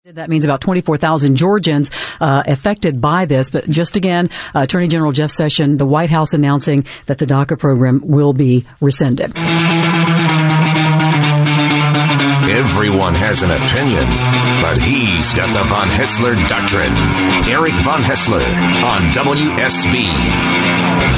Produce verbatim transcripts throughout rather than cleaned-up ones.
That means about twenty-four thousand Georgians uh, affected by this. But just again, uh, Attorney General Jeff Sessions, the White House announcing that the DACA program will be rescinded. Everyone has an opinion, but he's got the Von Haessler Doctrine. Eric Von Haessler on W S B.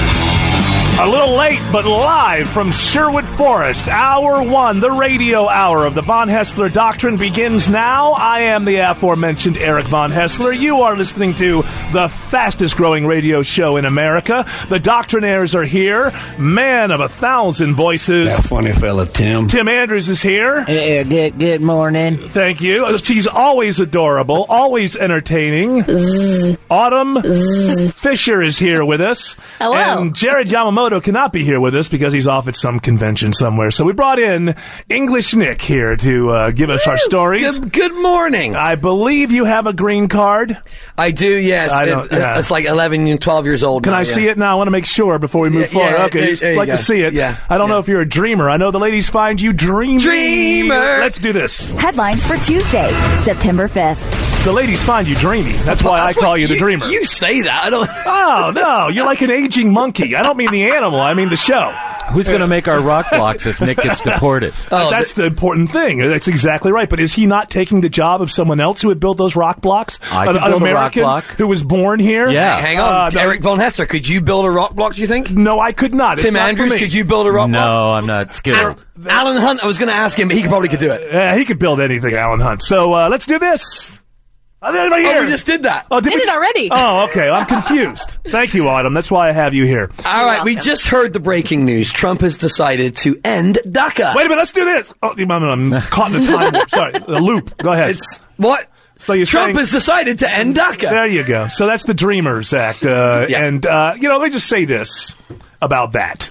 A little late, but live from Sherwood Forest. Hour one, the radio hour of the Von Haessler Doctrine begins now. I am the aforementioned Eric Von Haessler. You are listening to the fastest growing radio show in America. The Doctrinaires are here. Man of a thousand voices. That funny fella, Tim. Tim Andrews is here. Uh, good, good morning. Thank you. She's always adorable, always entertaining. Zzz. Autumn Zzz. Fisher is here with us. Hello. And Jared Yamamoto cannot be here with us because he's off at some convention somewhere. So we brought in English Nick here to uh, give us our stories. Good, good morning. I believe you have a green card. I do, yes. I don't, it, yeah. It's like eleven and twelve years old Can now, I yeah. see it now? I want to make sure before we move Yeah, forward. yeah, okay, there- just there you like go. to see it. Yeah, I don't yeah. know if you're a dreamer. I know the ladies find you dreamy. Dreamer. Let's do this. Headlines for Tuesday, September fifth. The ladies find you dreamy. That's why That's I call what you the dreamer. You say that. I don't. Oh, no. You're like an aging monkey. I don't mean the animal. I mean the show. Who's going to make our rock blocks if Nick gets deported? Oh, that's the important thing. That's exactly right. But is he not taking the job of someone else who would build those rock blocks? I an, could an build a American rock block. who was born here? Yeah. Hang on, Uh, no. Eric Von Haessler, could you build a rock block? Do you think? No, I could not. It's Tim not for Andrews, me. could you build a rock No, block? I'm not skilled. Alan Hunt, I was going to ask him, but he could probably could do it. Yeah, he could build anything, Alan Hunt. So uh, let's do this. Oh, anybody here? Oh, we just did that. Oh, did Did we? it already. Oh, okay. I'm confused. Thank you, Autumn. That's why I have you here. All right, we welcome. just heard the breaking news. Trump has decided to end DACA. Wait a minute. Let's do this. Oh, I'm, I'm caught in a time warp. Sorry, a loop. Go ahead. It's what? So you're Trump saying- has decided to end DACA. There you go. So that's the Dreamers Act. Uh, Yeah. And, uh, you know, let me just say this about that.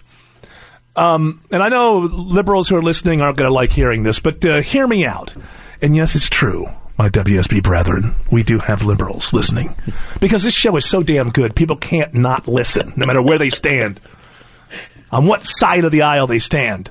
Um, and I know liberals who are listening aren't going to like hearing this, but uh, hear me out. And yes, it's true, my W S B brethren. We do have liberals listening. Because this show is so damn good, people can't not listen, no matter where they stand, on what side of the aisle they stand.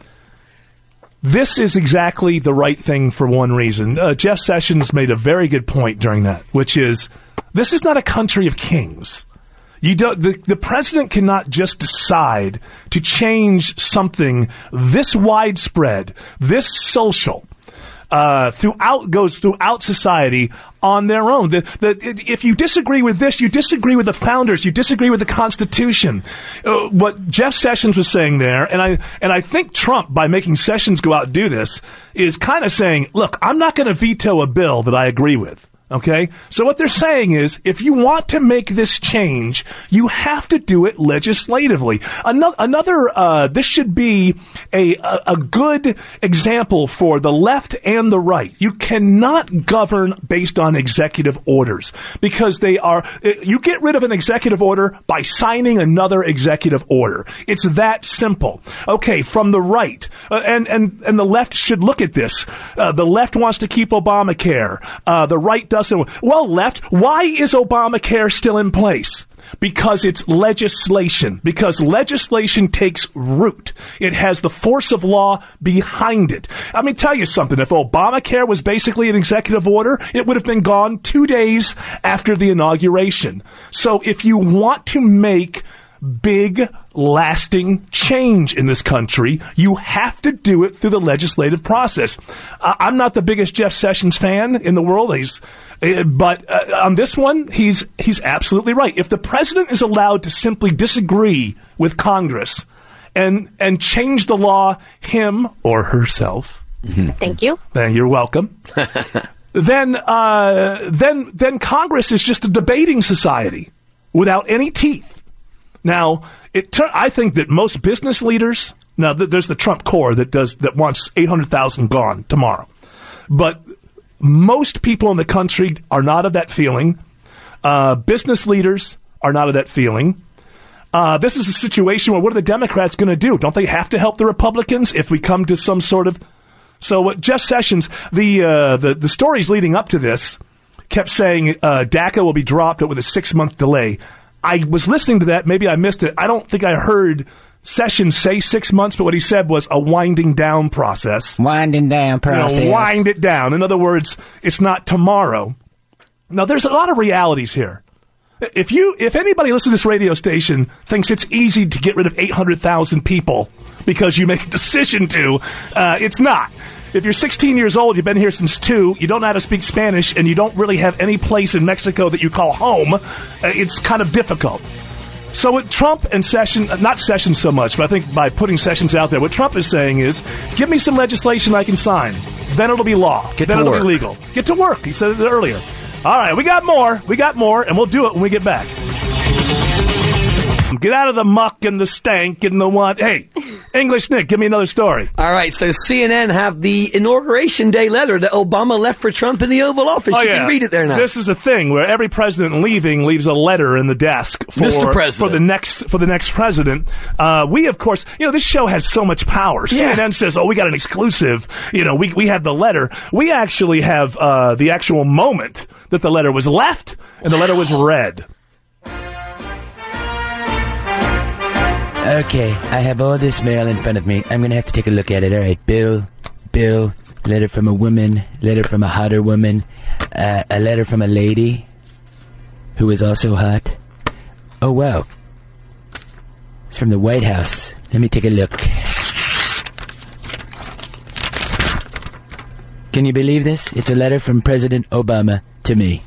This is exactly the right thing for one reason. Uh, Jeff Sessions made a very good point during that, which is this is not a country of kings. You don't. The, the president cannot just decide to change something this widespread, this social, uh, throughout goes throughout society on their own. The, the, if you disagree with this, you disagree with the founders. You disagree with the Constitution. Uh, what Jeff Sessions was saying there, and I and I think Trump, by making Sessions go out and do this, is kind of saying, "Look, I'm not going to veto a bill that I agree with." Okay? So what they're saying is, if you want to make this change, you have to do it legislatively. Another, another uh, this should be a, a, a good example for the left and the right. You cannot govern based on executive orders because they are, you get rid of an executive order by signing another executive order. It's that simple. Okay, from the right, uh, and, and, and the left should look at this. Uh, the left wants to keep Obamacare. Uh, the right doesn't. Well, left, why is Obamacare still in place? Because it's legislation. Because legislation takes root. It has the force of law behind it. Let me tell you something. If Obamacare was basically an executive order, it would have been gone two days after the inauguration. So if you want to make big, lasting change in this country, you have to do it through the legislative process. Uh, I'm not the biggest Jeff Sessions fan in the world. He's, uh, but uh, on this one, he's he's absolutely right. If the president is allowed to simply disagree with Congress and and change the law, him or herself, Thank you. then you're welcome. then uh, then then Congress is just a debating society without any teeth. Now, it tur- I think that most business leaders, now th- there's the Trump core that does that wants eight hundred thousand gone tomorrow, but most people in the country are not of that feeling. Uh, business leaders are not of that feeling. Uh, this is a situation where what are the Democrats going to do? Don't they have to help the Republicans if we come to some sort of... So what Jeff Sessions, the, uh, the, the stories leading up to this kept saying uh, DACA will be dropped with a six-month delay. I was listening to that. Maybe I missed it. I don't think I heard Sessions say six months, but what he said was a winding down process. Winding down process. You know, wind it down. In other words, it's not tomorrow. Now, there's a lot of realities here. If you, if anybody listening to this radio station thinks it's easy to get rid of eight hundred thousand people because you make a decision to, uh, it's not. If you're sixteen years old, you've been here since two, you don't know how to speak Spanish, and you don't really have any place in Mexico that you call home, uh, it's kind of difficult. So with Trump and Sessions, not Sessions so much, but I think by putting Sessions out there, what Trump is saying is, give me some legislation I can sign. Then it'll be law. Get then to it'll work. be legal. Get to work. He said it earlier. All right, we got more. We got more, and we'll do it when we get back. Get out of the muck and the stank and the what. Hey, English Nick, give me another story. All right, so C N N have the Inauguration Day letter that Obama left for Trump in the Oval Office. Oh, you yeah. can read it there now. This is a thing where every president leaving leaves a letter in the desk for, Mister President. for the next for the next president. Uh, we, of course, you know, this show has so much power. Yeah. C N N says, "Oh, we got an exclusive." You know, we we have the letter. We actually have uh, the actual moment that the letter was left and the letter was read. Okay, I have all this mail in front of me. I'm going to have to take a look at it. All right, Bill, Bill, letter from a woman, letter from a hotter woman, uh, a letter from a lady who is also hot. Oh, wow. It's from the White House. Let me take a look. Can you believe this? It's a letter from President Obama to me.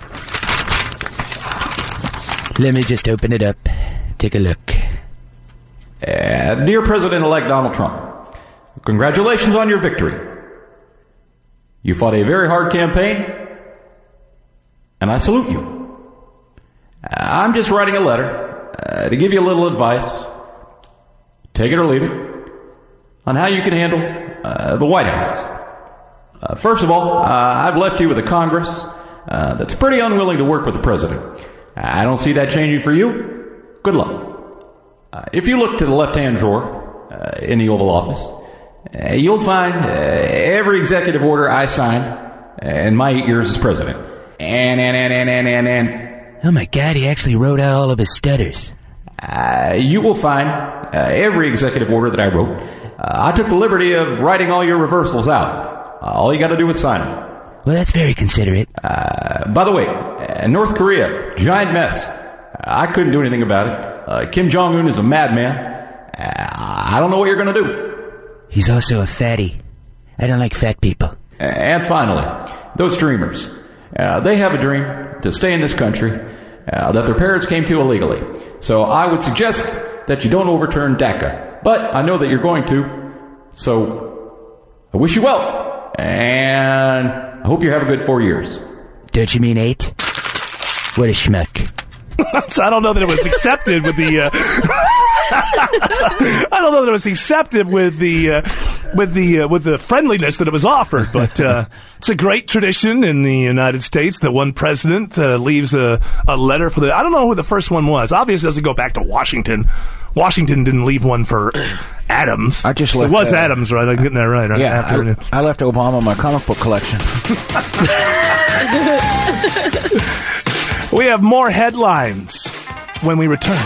Let me just open it up. Take a look. Uh, dear President-elect Donald Trump, congratulations on your victory. You fought a very hard campaign, and I salute you. Uh, I'm just writing a letter uh, to give you a little advice, take it or leave it, on how you can handle uh, the White House. Uh, first of all, uh, I've left you with a Congress uh, that's pretty unwilling to work with the President. I don't see that changing for you. Good luck. Uh, if you look to the left-hand drawer uh, in the Oval Office, uh, you'll find uh, every executive order I signed in my eight years as president. And, and, and, and, and, and, and. Oh my God, he actually wrote out all of his stutters. Uh, you will find uh, every executive order that I wrote. Uh, I took the liberty of writing all your reversals out. Uh, all you got to do is sign them. Well, that's very considerate. Uh, by the way, uh, North Korea, giant mess. Uh, I couldn't do anything about it. Uh, Kim Jong-un is a madman. Uh, I don't know what you're going to do. He's also a fatty. I don't like fat people. And finally, those dreamers. Uh, they have a dream to stay in this country uh, that their parents came to illegally. So I would suggest that you don't overturn DACA. But I know that you're going to. So I wish you well. And I hope you have a good four years. Don't you mean eight? What a schmuck. So I don't know that it was accepted with the. Uh, I don't know that it was accepted with the uh, with the uh, with the friendliness that it was offered, but uh, it's a great tradition in the United States that one president uh, leaves a, a letter for the. I don't know who the first one was. Obviously, it doesn't go back to Washington. Washington didn't leave one for Adams. I just left. It was uh, Adams, right? I'm getting that right. right? Yeah, After, I, I left Obama my comic book collection. We have more headlines when we return.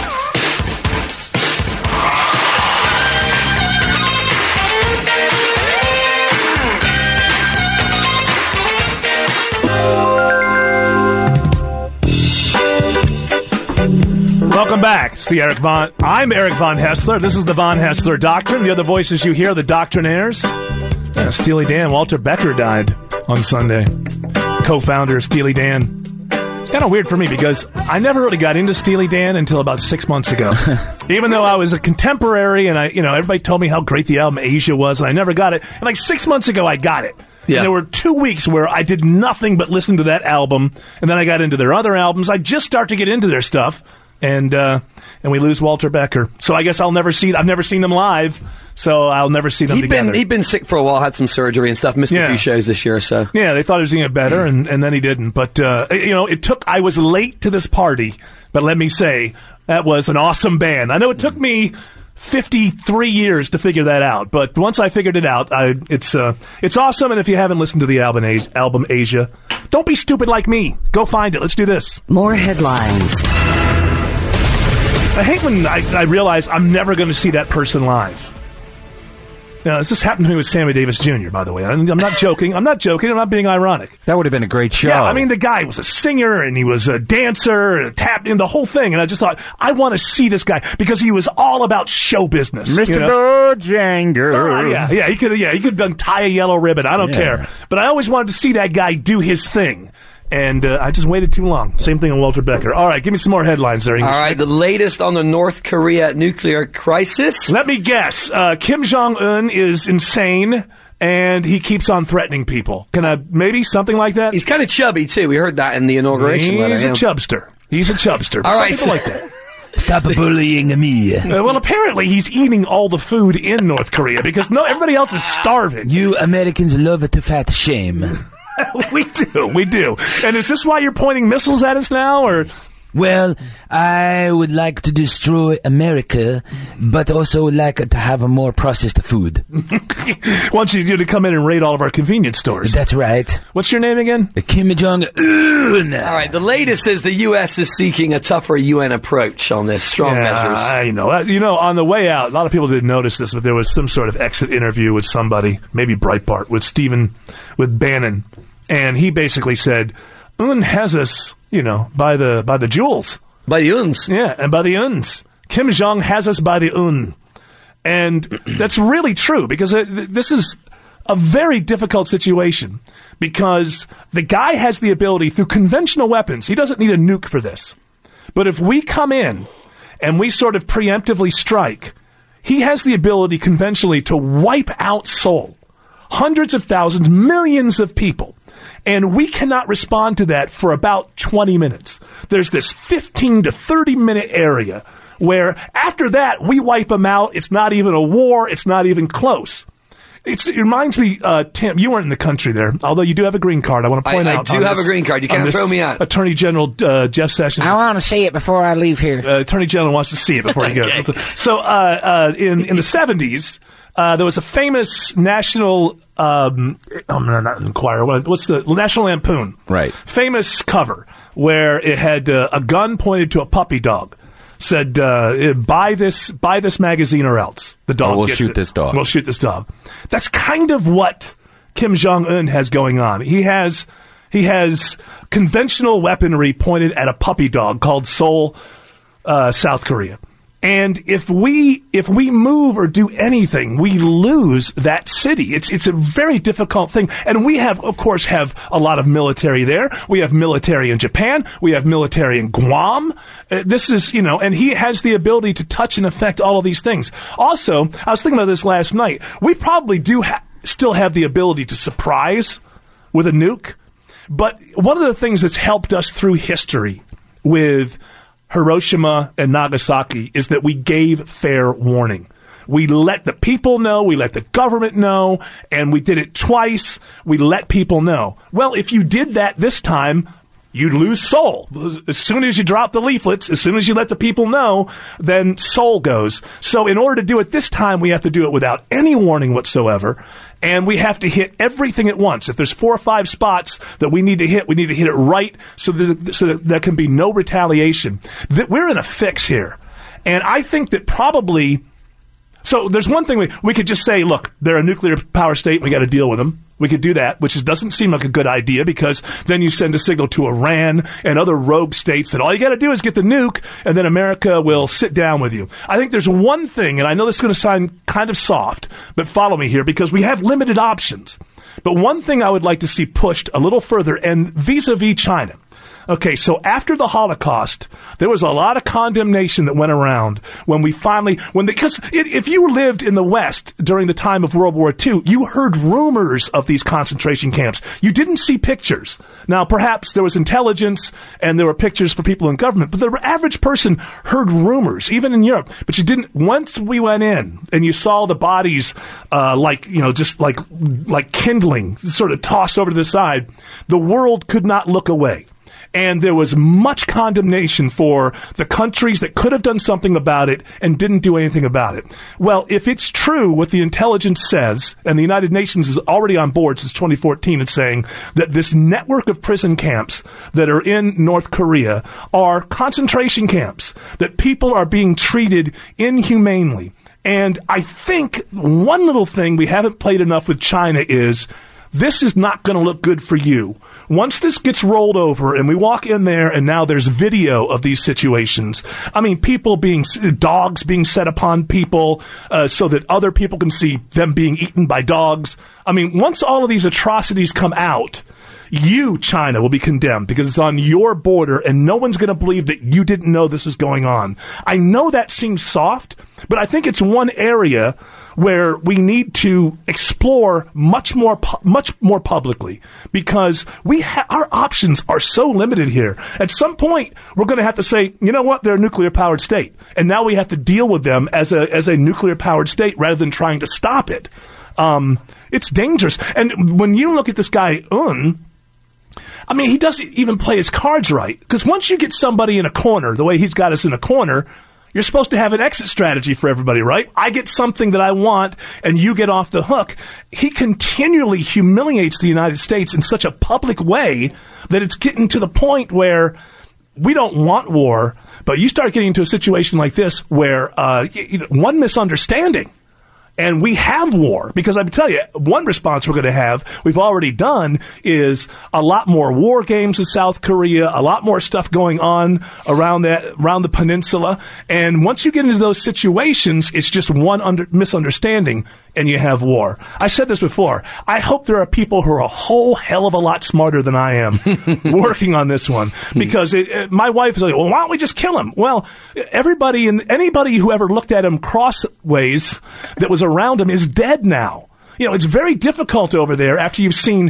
Welcome back. It's the Eric Von. I'm Eric Von Hessler. This is the Von Hessler Doctrine. The other voices you hear, the Doctrinaires. Yeah, Steely Dan. Walter Becker died on Sunday. Co-founder Steely Dan. It's kind of weird for me because I never really got into Steely Dan until about six months ago. Even though I was a contemporary and I, you know, everybody told me how great the album Asia was, and I never got it. And like six months ago, I got it. Yeah. And there were two weeks where I did nothing but listen to that album, and then I got into their other albums. I just start to get into their stuff, and uh, and we lose Walter Becker. So I guess I'll never see. I've never seen them live, so I'll never see them he'd together. Been, he'd been sick for a while, had some surgery and stuff, missed Yeah. a few shows this year or so. Yeah, they thought he was going to get better, Mm. and, and then he didn't. But, uh, you know, it took, I was late to this party, but let me say, that was an awesome band. I know it took me fifty-three years to figure that out, but once I figured it out, I, it's uh, it's awesome, and if you haven't listened to the album, Asia, album Asia, don't be stupid like me. Go find it. Let's do this. More headlines. I hate when I, I realize I'm never going to see that person live. Now, this happened to me with Sammy Davis Junior, by the way. I'm, I'm not joking. I'm not joking. I'm not being ironic. That would have been a great show. Yeah, I mean, the guy was a singer, and he was a dancer, and tapped in the whole thing. And I just thought, I want to see this guy, because he was all about show business. Mister You know? Bojangles. Uh, yeah, yeah, he could, yeah, he could have done tie a yellow ribbon. I don't Yeah. care. But I always wanted to see that guy do his thing. And uh, I just waited too long. Same thing on Walter Becker. All right, give me some more headlines there, English. All right, the latest on the North Korea nuclear crisis. Let me guess. Uh, Kim Jong-un is insane, and he keeps on threatening people. Can I, maybe something like that? He's kind of chubby, too. We heard that in the inauguration letter. He's a yeah. chubster. He's a chubster. All Some right, people so- like that. Stop bullying me. Uh, well, apparently he's eating all the food in North Korea, because no, everybody else is starving. You Americans love to fat shame. We do, we do. And is this why you're pointing missiles at us now, or? Well, I would like to destroy America, but also would like to have a more processed food. Want you to come in and raid all of our convenience stores. That's right. What's your name again? Kim Jong-un. All right, the latest is the U S is seeking a tougher U N approach on this. Strong yeah, measures. I know. Uh, You know, on the way out, a lot of people didn't notice this, but there was some sort of exit interview with somebody, maybe Breitbart, with Stephen, with Bannon, and he basically said, Un has us, you know, by the by the jewels. By the uns. Yeah, and by the uns. Kim Jong has us by the un. And that's really true, because uh, th- this is a very difficult situation, because the guy has the ability through conventional weapons. He doesn't need a nuke for this. But if we come in and we sort of preemptively strike, he has the ability conventionally to wipe out Seoul. Hundreds of thousands, millions of people. And we cannot respond to that for about twenty minutes. There's this fifteen to thirty minute area where after that we wipe them out. It's not even a war. It's not even close. It's, it reminds me, uh, Tim, you weren't in the country there, although you do have a green card. I want to point I, I out. do on have this- a green card. You on can't this throw me out. Attorney General uh, Jeff Sessions. I want to see it before I leave here. Uh, Attorney General wants to see it before he goes. So, uh, uh, in in the seventies, uh, there was a famous national. Um, I'm not, not Enquirer. What, what's the National Lampoon? Right. Famous cover where it had uh, a gun pointed to a puppy dog. Said, uh, "Buy this, buy this magazine, or else the dog. Or we'll gets shoot it. this dog. We'll shoot this dog." That's kind of what Kim Jong Un has going on. He has he has conventional weaponry pointed at a puppy dog called Seoul, uh, South Korea. And if we if we move or do anything, we lose that city. It's it's a very difficult thing. And we have, of course, have a lot of military there. We have military in Japan. We have military in Guam. Uh, this is, you know, and he has the ability to touch and affect all of these things. Also, I was thinking about this last night. We probably do ha- still have the ability to surprise with a nuke. But one of the things that's helped us through history with Hiroshima and Nagasaki is that we gave fair warning. We let the people know, we let the government know, and we did it twice. We let people know. Well, if you did that this time, you'd lose Seoul. As soon as you drop the leaflets, as soon as you let the people know, then Seoul goes. So in order to do it this time, we have to do it without any warning whatsoever. And we have to hit everything at once. If there's four or five spots that we need to hit, we need to hit it right so that, so that there can be no retaliation. That we're in a fix here. And I think that probably... So there's one thing we, we could just say, look, they're a nuclear power state, we got to deal with them. We could do that, which is, doesn't seem like a good idea, because then you send a signal to Iran and other rogue states that all you got to do is get the nuke, and then America will sit down with you. I think there's one thing, and I know this is going to sound kind of soft, but follow me here, because we have limited options. But one thing I would like to see pushed a little further, and vis-a-vis China. Okay, so after the Holocaust, there was a lot of condemnation that went around when we finally, when because if you lived in the West during the time of World War Two, you heard rumors of these concentration camps. You didn't see pictures. Now, perhaps there was intelligence and there were pictures for people in government, but the average person heard rumors, even in Europe. But you didn't, once we went in and you saw the bodies, uh, like, you know, just like, like kindling, sort of tossed over to the side, the world could not look away. And there was much condemnation for the countries that could have done something about it and didn't do anything about it. Well, if it's true what the intelligence says, and the United Nations is already on board since twenty fourteen, it's saying that this network of prison camps that are in North Korea are concentration camps, that people are being treated inhumanely. And I think one little thing we haven't played enough with China is this is not going to look good for you. Once this gets rolled over and we walk in there and now there's video of these situations, I mean, people being, dogs being set upon people uh, so that other people can see them being eaten by dogs. I mean, once all of these atrocities come out, you, China, will be condemned because it's on your border and no one's going to believe that you didn't know this was going on. I know that seems soft, but I think it's one area where we need to explore much more, pu- much more publicly, because we ha- our options are so limited here. At some point, we're going to have to say, you know what, they're a nuclear-powered state, and now we have to deal with them as a as a nuclear-powered state rather than trying to stop it. Um, it's dangerous. And when you look at this guy, Un, I mean, he doesn't even play his cards right, because once you get somebody in a corner, the way he's got us in a corner, you're supposed to have an exit strategy for everybody, right? I get something that I want, and you get off the hook. He continually humiliates the United States in such a public way that it's getting to the point where we don't want war, but you start getting into a situation like this where uh, you know, one misunderstanding, and we have war. Because I tell you, one response we're going to have, we've already done, is a lot more war games with South Korea, a lot more stuff going on around that, around the peninsula. And once you get into those situations, it's just one under, misunderstanding, and you have war. I said this before. I hope there are people who are a whole hell of a lot smarter than I am working on this one. Because it, it, my wife is like, well, why don't we just kill him? Well, everybody and anybody who ever looked at him crossways that was around him is dead now. You know, it's very difficult over there after you've seen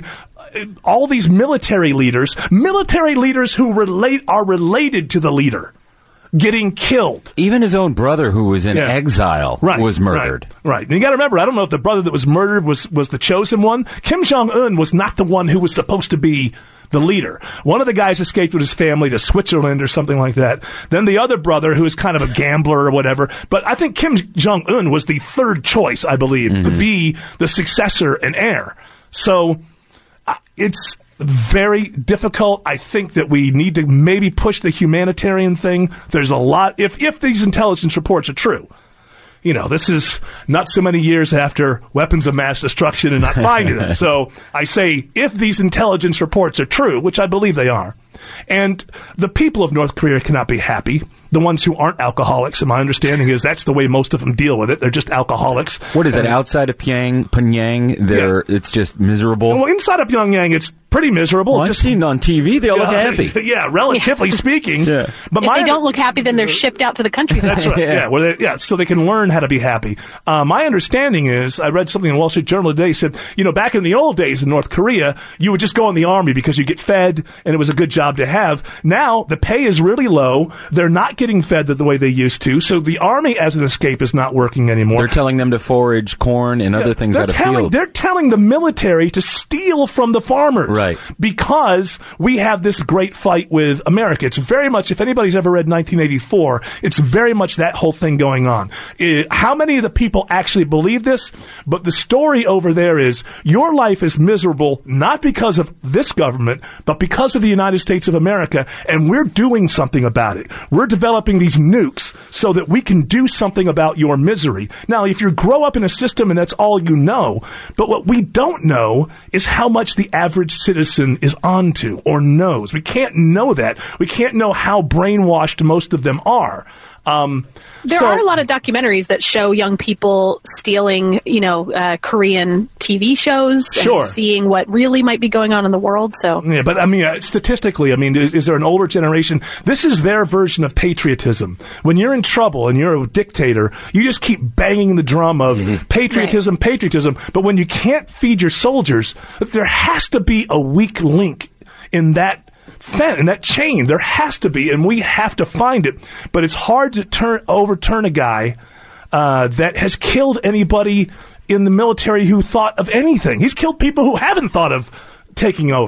all these military leaders, military leaders who relate are related to the leader, getting killed. Even his own brother, who was in yeah. exile, right, was murdered. Right, right. And you got to remember, I don't know if the brother that was murdered was, was the chosen one. Kim Jong-un was not the one who was supposed to be the leader. One of the guys escaped with his family to Switzerland or something like that. Then the other brother, who is kind of a gambler or whatever. But I think Kim Jong-un was the third choice, I believe, mm-hmm. to be the successor and heir. So uh, it's very difficult. I think that we need to maybe push the humanitarian thing. There's a lot, if if these intelligence reports are true. You know, this is not so many years after weapons of mass destruction and not finding them. So I say, if these intelligence reports are true, which I believe they are, and the people of North Korea cannot be happy, the ones who aren't alcoholics, and my understanding is that's the way most of them deal with it. They're just alcoholics. What is it, and, outside of Pyongyang, Pyongyang they're, yeah. it's just miserable? Well, inside of Pyongyang, it's pretty miserable. Well, just I've seen on T V, they all yeah, look happy. Yeah, relatively speaking. Yeah. But if my, they don't look happy, then they're shipped out to the countryside. That's right. yeah, yeah, well, they, yeah, so they can learn how to be happy. Uh, my understanding is, I read something in the Wall Street Journal today, said, you know, back in the old days in North Korea, you would just go in the army because you get fed, and it was a good job to have. Now, the pay is really low. They're not getting fed the way they used to, so the army as an escape is not working anymore. They're telling them to forage corn and yeah, other things out of telling, field. They're telling the military to steal from the farmers. Right. Because we have this great fight with America. It's very much, if anybody's ever read nineteen eighty-four, it's very much that whole thing going on. It, how many of the people actually believe this? But the story over there is, your life is miserable not because of this government, but because of the United States of America, and we're doing something about it. We're developing these nukes so that we can do something about your misery. Now, if you grow up in a system and that's all you know, but what we don't know is how much the average citizen is onto or knows. We can't know that. We can't know how brainwashed most of them are. Um, there so, are a lot of documentaries that show young people stealing, you know, uh, Korean T V shows sure. and seeing what really might be going on in the world. So, yeah, but I mean, uh, statistically, I mean, is, is there an older generation? This is their version of patriotism. When you're in trouble and you're a dictator, you just keep banging the drum of mm-hmm. patriotism, right. patriotism. But when you can't feed your soldiers, there has to be a weak link in that Fen- in that chain. There has to be, and we have to find it. But it's hard to turn overturn a guy uh, that has killed anybody in the military who thought of anything. He's killed people who haven't thought of taking over.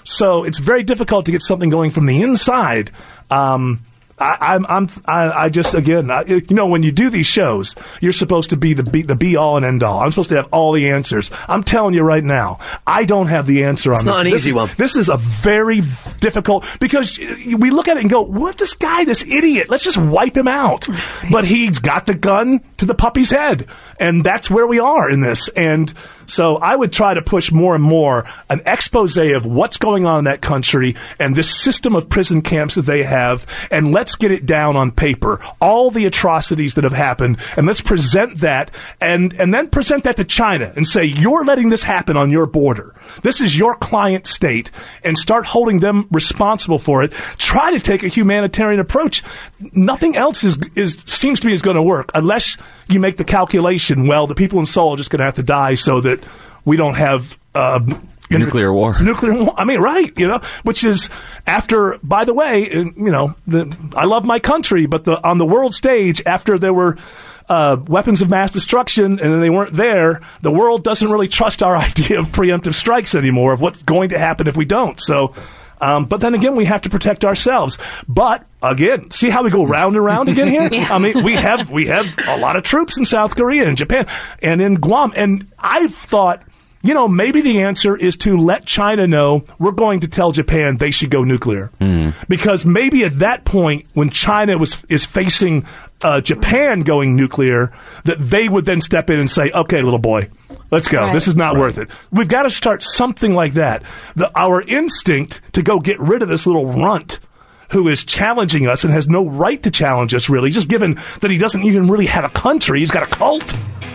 So it's very difficult to get something going from the inside. Um, I, I'm, I'm, I, I just, again, I, you know, when you do these shows, you're supposed to be the be, the be all and end all. I'm supposed to have all the answers. I'm telling you right now, I don't have the answer on it's this. It's not an this easy is, one. This is a very difficult, because we look at it and go, what, this guy, this idiot, let's just wipe him out. But he's got the gun to the puppy's head. And that's where we are in this. And so I would try to push more and more an expose of what's going on in that country and this system of prison camps that they have, and let's get it down on paper, all the atrocities that have happened, and let's present that, and, and then present that to China and say, you're letting this happen on your border. This is your client state, and start holding them responsible for it. Try to take a humanitarian approach. Nothing else is, is seems to me is going to work unless you make the calculation, well, the people in Seoul are just going to have to die so that we don't have uh, nuclear war. Nuclear war. I mean, right, you know, which is after, by the way, you know, the, I love my country, but the on the world stage, after there were uh, weapons of mass destruction and then they weren't there, the world doesn't really trust our idea of preemptive strikes anymore, of what's going to happen if we don't. So, Um, but then again, we have to protect ourselves. But again, see how we go round and round again here? Yeah. I mean, we have we have a lot of troops in South Korea and Japan and in Guam. And I thought, you know, maybe the answer is to let China know we're going to tell Japan they should go nuclear. Mm. Because maybe at that point, when China was is facing uh, Japan going nuclear, that they would then step in and say, okay, little boy, let's go. Right. This is not right. worth it. We've got to start something like that. The, our instinct to go get rid of this little runt who is challenging us and has no right to challenge us, really, just given that he doesn't even really have a country. He's got a cult.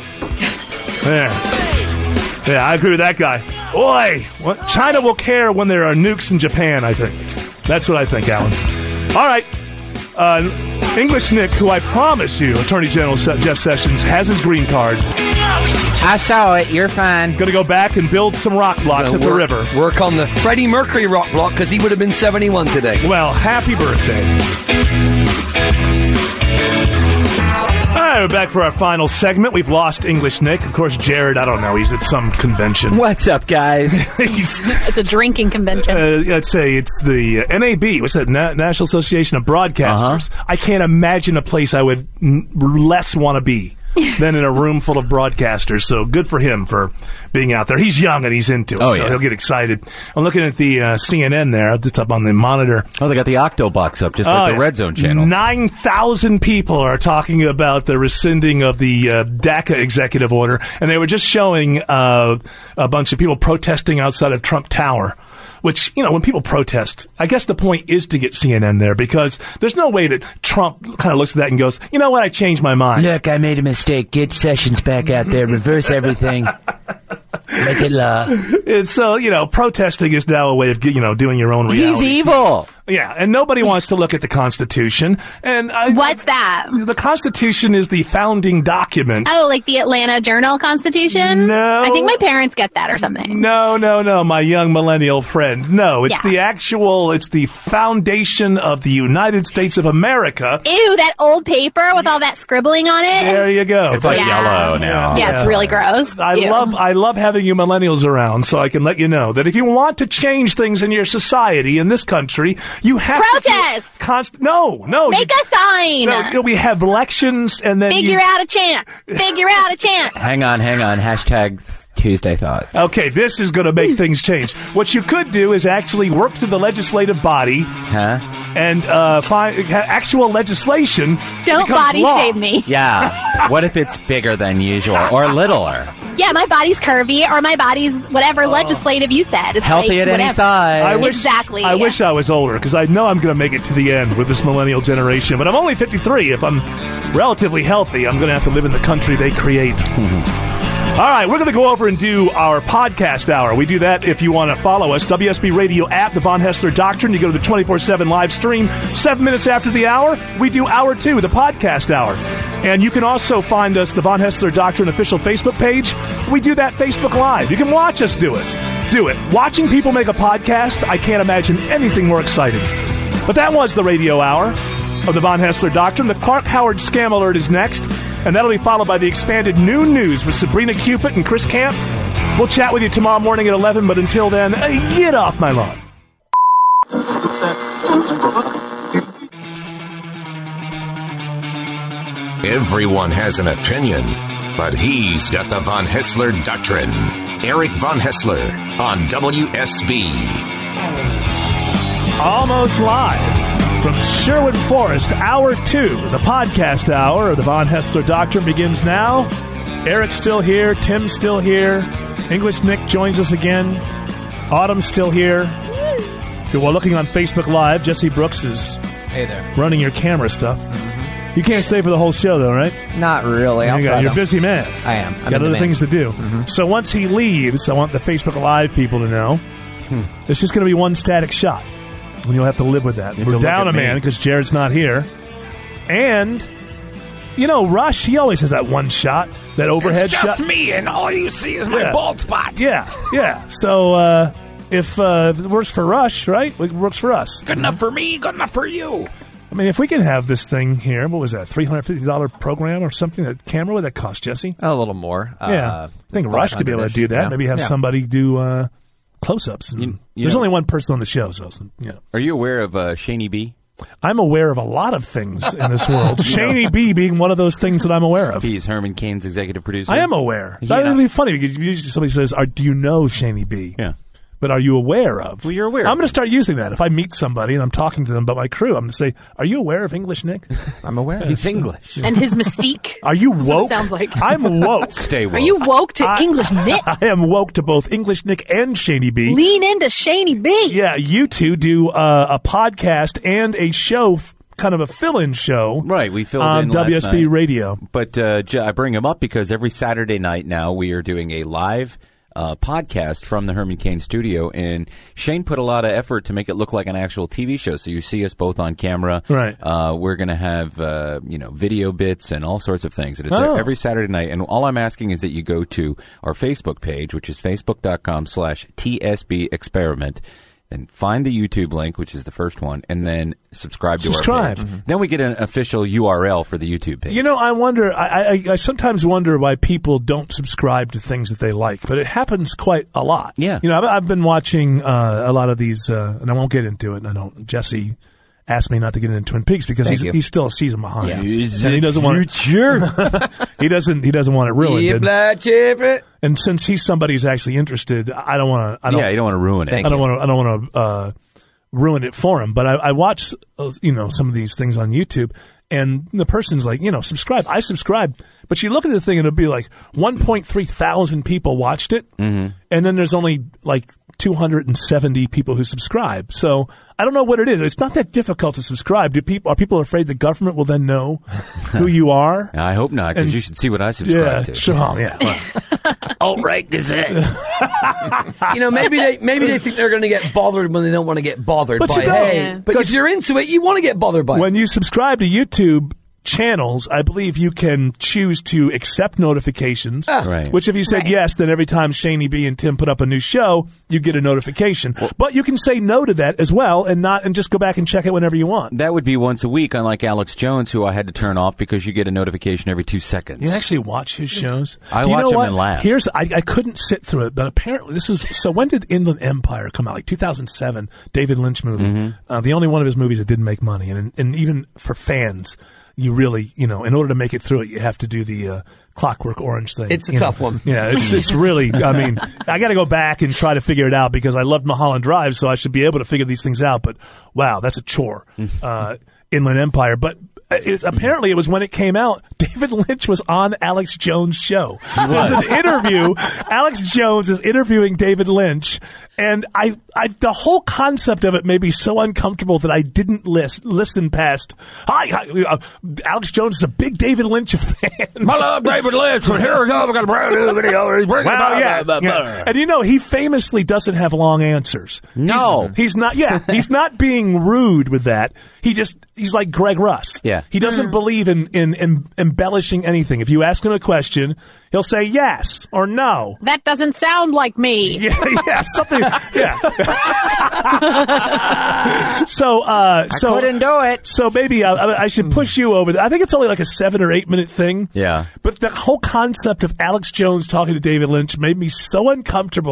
Yeah. Yeah, I agree with that guy. Boy, well, China will care when there are nukes in Japan, I think. That's what I think, Alan. All right. Uh, English Nick, who I promise you, Attorney General Jeff Sessions, has his green card. I saw it. You're fine. Going to go back and build some rock blocks at the work, river. Work on the Freddie Mercury rock block, because he would have been seventy-one today. Well, happy birthday. All right, we're back for our final segment. We've lost English Nick. Of course, Jared, I don't know. He's at some convention. What's up, guys? He's, It's a drinking convention. uh, let's say it's the uh, N A B. What's that? Na- National Association of Broadcasters. Uh-huh. I can't imagine a place I would n- less want to be than in a room full of broadcasters. So good for him for being out there. He's young and he's into it, Oh, so yeah. he'll get excited. I'm looking at the uh, C N N there. It's up on the monitor. Oh, they got the Octo box up, just Oh, like the yeah. Red Zone channel. nine thousand people are talking about the rescinding of the uh, DACA executive order, and they were just showing uh, a bunch of people protesting outside of Trump Tower. Which, you know, when people protest, I guess the point is to get C N N there, because there's no way that Trump kind of looks at that and goes, you know what, I changed my mind. Look, I made a mistake. Get Sessions back out there. Reverse everything. Make it law. It's, so, you know, protesting is now a way of, you know, doing your own reality. He's evil. Yeah, and nobody wants to look at the Constitution. And I, What's that? The Constitution is the founding document. Oh, like the Atlanta Journal-Constitution? No. I think my parents get that or something. No, no, no, my young millennial friend. No, it's Yeah. the actual, it's the foundation of the United States of America. Ew, that old paper with all that scribbling on it? There you go. It's like Yeah. yellow now. Yeah, it's really gross. I Ew. love I love having you millennials around, so I can let you know that if you want to change things in your society in this country, you have Protest! to const- No, no. Make you, a sign! no, you know, we have elections, and then Figure you, out a chant! Figure out a chant! Hang on, hang on. Hashtag Tuesday Thoughts. Okay, this is going to make things change. What you could do is actually work through the legislative body Huh? and uh, find ha- actual legislation. Don't becomes body law. shame me. Yeah. What if it's bigger than usual or littler? Yeah, my body's curvy or my body's whatever legislative you said. It's Healthy like, at any whatever. size. I wish, Exactly, I yeah. wish I was older, because I know I'm going to make it to the end with this millennial generation. But I'm only fifty-three. If I'm relatively healthy, I'm going to have to live in the country they create. All right, we're going to go over and do our podcast hour. We do that if you want to follow us. W S B Radio app, the Von Hessler Doctrine. You go to the twenty-four seven live stream. Seven minutes after the hour, we do hour two, the podcast hour. And you can also find us, the Von Hessler Doctrine official Facebook page. We do that Facebook Live. You can watch us do us. Do it. Watching people make a podcast, I can't imagine anything more exciting. But that was the radio hour of the Von Hessler Doctrine. The Clark Howard Scam Alert is next, and that'll be followed by the expanded noon news with Sabrina Cupid and Chris Camp. We'll chat with you tomorrow morning at eleven, but until then, uh, get off my lawn. Everyone has an opinion, but he's got the Von Haessler Doctrine. Eric Von Haessler on W S B. Almost live from Sherwood Forest, Hour two. The podcast hour of the Von Haessler Doctrine begins now. Eric's still here. Tim's still here. English Nick joins us again. Autumn's still here. If you're looking on Facebook Live, Jesse Brooks is hey there. running your camera stuff. Mm-hmm. You can't stay for the whole show, though, right? Not really. I'll you try you're a to. busy man. I am. I'm Got other demand. things to do. Mm-hmm. So once he leaves, I want the Facebook Live people to know, hmm. it's just going to be one static shot. And you'll have to live with that. We're down a man because Jared's not here. And, you know, Rush, he always has that one shot, that overhead it's just shot. me, and all you see is my Yeah. bald spot. Yeah, yeah. So uh, if, uh, if it works for Rush, right? It works for us. Good enough for me, good enough for you. I mean, if we can have this thing here, what was that, three hundred fifty dollars program or something? That camera, what would that cost, Jesse? A little more. Yeah. Uh, I think Rush could be able to do that. Yeah. Maybe have yeah. somebody do uh, close-ups. And You- you there's know- only one person on the show, so you know. Are you aware of uh, Shaney B? I'm aware of a lot of things in this world. Shaney B being one of those things that I'm aware of. He's Herman Cain's executive producer. I am aware. He That and would I- be funny because usually somebody says, are, do you know Shaney B? Yeah. But are you aware of? Well, you're aware I'm of going to him. start using that. If I meet somebody and I'm talking to them about my crew, I'm going to say, are you aware of English Nick? I'm aware. He's English. And his mystique. Are you That's what it woke? sounds like. I'm woke. Stay woke. Are you woke to I- English Nick? I am woke to both English Nick and Shaney B. Lean into Shaney B. Yeah, you two do uh, a podcast and a show, f- kind of a fill-in show. Right, we filled on in last W S B night. Radio. But uh, J- I bring him up because every Saturday night now we are doing a live uh, podcast from the Herman Cain studio, and Shane put a lot of effort to make it look like an actual T V show. So you see us both on camera. Right. Uh, we're going to have uh, you know video bits and all sorts of things, and it's Oh. every Saturday night. And all I'm asking is that you go to our Facebook page, which is facebook.com slash TSB Experiment. And find the YouTube link, which is the first one, and then subscribe to Subscribe. our page. Mm-hmm. Then we get an official U R L for the YouTube page. You know, I wonder, I, I, I sometimes wonder why people don't subscribe to things that they like, but it happens quite a lot. Yeah. You know, I've, I've been watching uh, a lot of these, uh, and I won't get into it, and I don't, Jesse asked me not to get into Twin Peaks because Thank he's, you. he's still a season behind. Yeah. And he doesn't want it, he doesn't, he doesn't want it ruined. Yeah, And, black chip. and since he's somebody who's actually interested, I don't want to, I don't, yeah, you don't want to ruin it. Thank I don't want to. I don't want to uh, ruin it for him. But I, I watch, uh, you know, some of these things on YouTube, and the person's like, you know, subscribe. I subscribe, but you look at the thing, and it'll be like one point three thousand people watched it, mm-hmm. and then there's only like two hundred seventy people who subscribe. So I don't know what it is. It's not that difficult to subscribe. Do people are people afraid the government will then know who you are? I hope not, because And- you should see what I subscribe Yeah, to. sure. Oh, yeah. Well, Alt-right Gazette. You know, maybe they maybe they think they're going to get bothered when they don't want to get bothered But by you don't. hey. Yeah. But if you're into it, you want to get bothered by it. when you subscribe to YouTube channels, I believe you can choose to accept notifications. Right. Which, if you said Right. yes, then every time Shaney B and Tim put up a new show, you get a notification. But you can say no to that as well, and not and just go back and check it whenever you want. That would be once a week, unlike Alex Jones, who I had to turn off because you get a notification every two seconds. You actually watch his shows. I Do you watch know them what? and laugh. Here's I, I couldn't sit through it, but apparently this is so. When did Inland Empire come out? Like two thousand seven, David Lynch movie. Mm-hmm. Uh, the only one of his movies that didn't make money, and and even for fans, you really you know in order to make it through it, you have to do the uh, Clockwork Orange thing. It's a you tough know. one. Yeah, it's it's really. I mean, I got to go back and try to figure it out because I loved Mulholland Drive, so I should be able to figure these things out. But wow, that's a chore. Uh, Inland Empire, but. It, apparently, it was when it came out. David Lynch was on Alex Jones' show. It was an interview. Alex Jones is interviewing David Lynch, and I, I, the whole concept of it made me so uncomfortable that I didn't list, listen past. Hi, hi uh, Alex Jones is a big David Lynch fan. I love David Lynch, but here we go. We got a brand new video. He's bringing Well, it yeah, back. yeah. And you know, he famously doesn't have long answers. No. He's, he's not, yeah, he's not being rude with that. He just, he's like Greg Russ. Yeah. He doesn't believe in, in, in embellishing anything. If you ask him a question, he'll say yes or no. That doesn't sound like me. Yeah, yeah, something, yeah. so, uh, so. couldn't do it. So maybe I, I should push you over. I think it's only like a seven or eight minute thing. Yeah. But the whole concept of Alex Jones talking to David Lynch made me so uncomfortable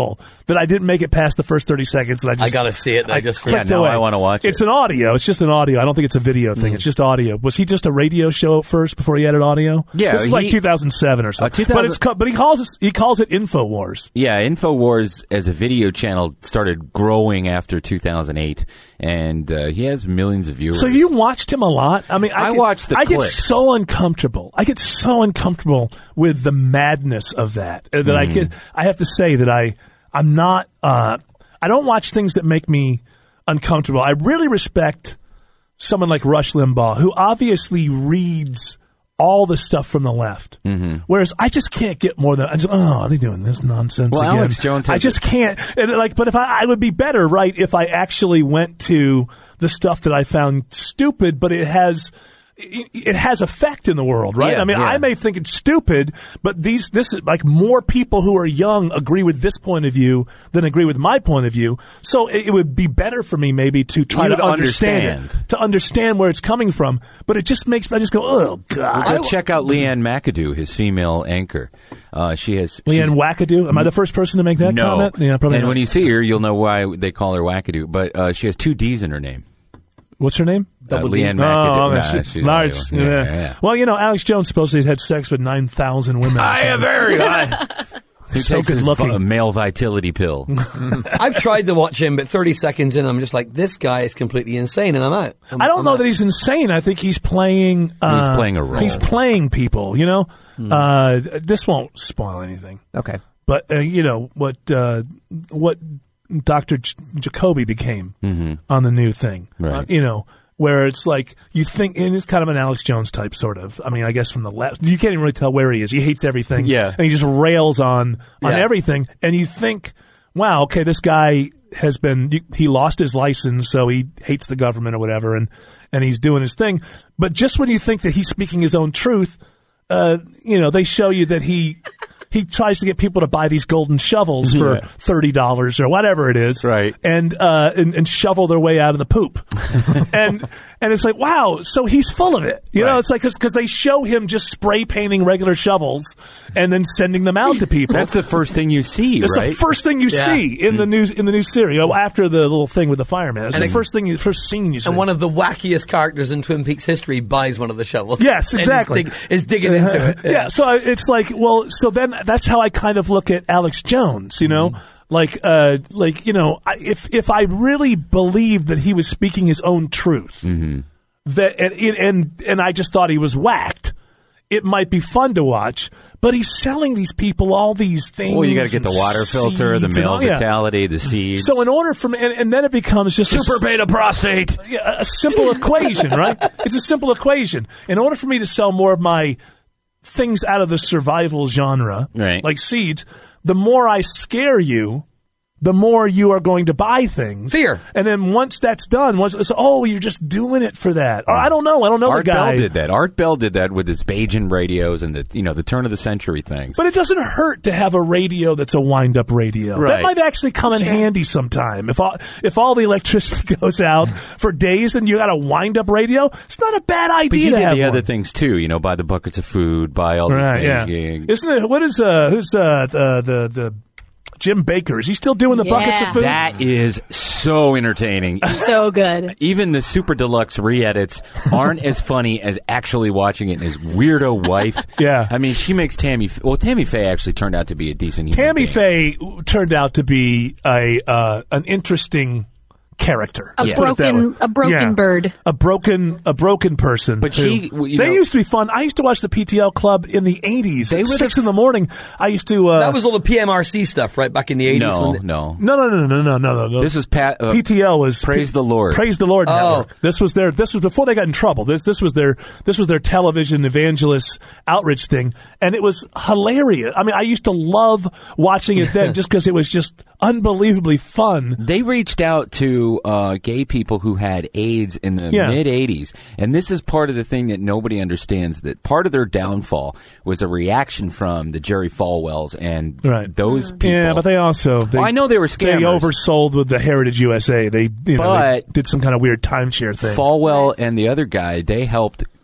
that I didn't make it past the first thirty seconds. And I just I gotta see it. Though, I just for Yeah, clicked now away. I want to watch it. It's an audio. It's just an audio. I don't think it's a video thing. Mm. It's just audio. Was he just a radio show at first before he added audio? Yeah, this is he- like two thousand seven or something. Uh, two thousand but it's ca- but he calls it he calls it InfoWars. Yeah, InfoWars as a video channel started growing after two thousand eight, and uh, he has millions of viewers. So you watched him a lot? I mean, I, I get, watched the I get clips. so uncomfortable. I get so uncomfortable with the madness of that uh, that Mm-hmm. I get. I have to say that I I'm not. Uh, I don't watch things that make me uncomfortable. I really respect someone like Rush Limbaugh, who obviously reads all the stuff from the left. Mm-hmm. Whereas I just can't get more than I just, oh, are they doing this nonsense Well, again? Alex Jones has I just can't. And like, but if I, I would be better, right, if I actually went to the stuff that I found stupid, but it has. It it has effect in the world, right? Yeah, I mean, yeah. I may think it's stupid, but these, this is like more people who are young agree with this point of view than agree with my point of view. So it, it would be better for me maybe to try You to would understand, understand. it, to understand where it's coming from. But it just makes me, I just go, oh God. Well, go check out Leanne McAdoo, his female anchor. Uh, she has Leanne she's- Wackadoo? Am I the first person to make that no. comment? Yeah, probably And not. when you see her, you'll know why they call her Wackadoo. But uh, she has two D's in her name. What's her name? Uh, Leanne Oh, McAdoo. okay. Nah, She- she's large, only one. yeah. Yeah, yeah. Well, you know, Alex Jones supposedly had sex with nine thousand women. or I am something. very high. Who So takes good his looking. vi- male vitality pill? I've tried to watch him, but thirty seconds in, I'm just like, this guy is completely insane, and I'm out. I'm, I don't I'm know out. that he's insane. I think he's playing. Uh, He's playing a role. He's playing people. You know, uh, this won't spoil anything. Okay. But uh, you know what? Uh, what Doctor J- Jacoby became on the new thing. Right. Uh, you know, where it's like you think, and it's kind of an Alex Jones type, sort of. I mean, I guess from the left, you can't even really tell where he is. He hates everything. Yeah. and he just rails on on Yeah. everything. And you think, wow, okay, this guy has been he lost his license, so he hates the government or whatever, and and he's doing his thing. But just when you think that he's speaking his own truth, uh, you know, they show you that he. He tries to get people to buy these golden shovels for Yeah. thirty dollars or whatever it is, Right. And uh, and, and shovel their way out of the poop, and and it's like, wow, so he's full of it, you know? Right. It's like because they show him just spray painting regular shovels and then sending them out to people. That's the first thing you see, It's right? the first thing you Yeah. see in the new in the new series oh, after the little thing with the fireman. It's And the it- first thing, you, first scene you see. And one of the wackiest characters in Twin Peaks history buys one of the shovels. Yes, and is exactly. dig- is digging into it. Yeah. so I- it's like, well, so then that's how I kind of look at Alex Jones, you know? Like, uh, like, you know, I- if, if I really believed that he was speaking his own truth, that, and, and, and I just thought he was whacked, it might be fun to watch, but he's selling these people all these things. Well, you got to get the and water filter, the seeds and male all- yeah. vitality, the seeds. So in order for me, and, and then it becomes just a, Super beta prostate. yeah, a simple equation, right? It's a simple equation. In order for me to sell more of my things out of the survival genre, Right. like seeds, the more I scare you, the more you are going to buy things. Fear. And then once that's done, once it's, oh, you're just doing it for that. Or I don't know. I don't know Art the guy. Bell did that. Art Bell did that with his Bajan radios and the you know the turn of the century things. But it doesn't hurt to have a radio that's a wind-up radio. That Right. might actually come in handy sometime. If all if all the electricity goes out for days and you got a wind-up radio, it's not a bad But idea you to did have the one. other things too. You know, buy the buckets of food, buy all these Right? Yeah. things. You- Isn't it? What is uh? Who's uh the the the Jim Baker? Is he still doing the buckets of Yeah. food? That is so entertaining. So good. Even the super deluxe re-edits aren't as funny as actually watching it and his weirdo wife. Yeah. I mean, she makes Tammy. Well, Tammy Faye actually turned out to be a decent human Tammy being. Faye turned out to be a uh, an interesting character. A Let's put it that broken- way. a broken Yeah. bird. a broken a broken person. But who- she- you they know- used to be fun. I used to watch the P T L Club in the eighties. They At were six the- in the morning. I used to. Uh, That was all the P M R C stuff, right, back in the eighties. No, when they- no. no, no, no, no, no, no, no, no. This was Pat. Uh, P T L was Praise the Lord. Praise the Lord Oh. Network. This was their. This was before they got in trouble. This this was their. This was their television evangelist outreach thing, and it was hilarious. I mean, I used to love watching it then, just because it was just unbelievably fun. They reached out to uh, gay people who had AIDS in the Yeah. mid eighties, and this is part of the thing that nobody understands. That part of their downfall was a reaction from the Jerry Falwells and Right. those people. Yeah, but they also. They, Well, I know they were They scammers. oversold with the Heritage U S A. They, you know, they But- did some kind of weird timeshare thing. Falwell and the other guy, they helped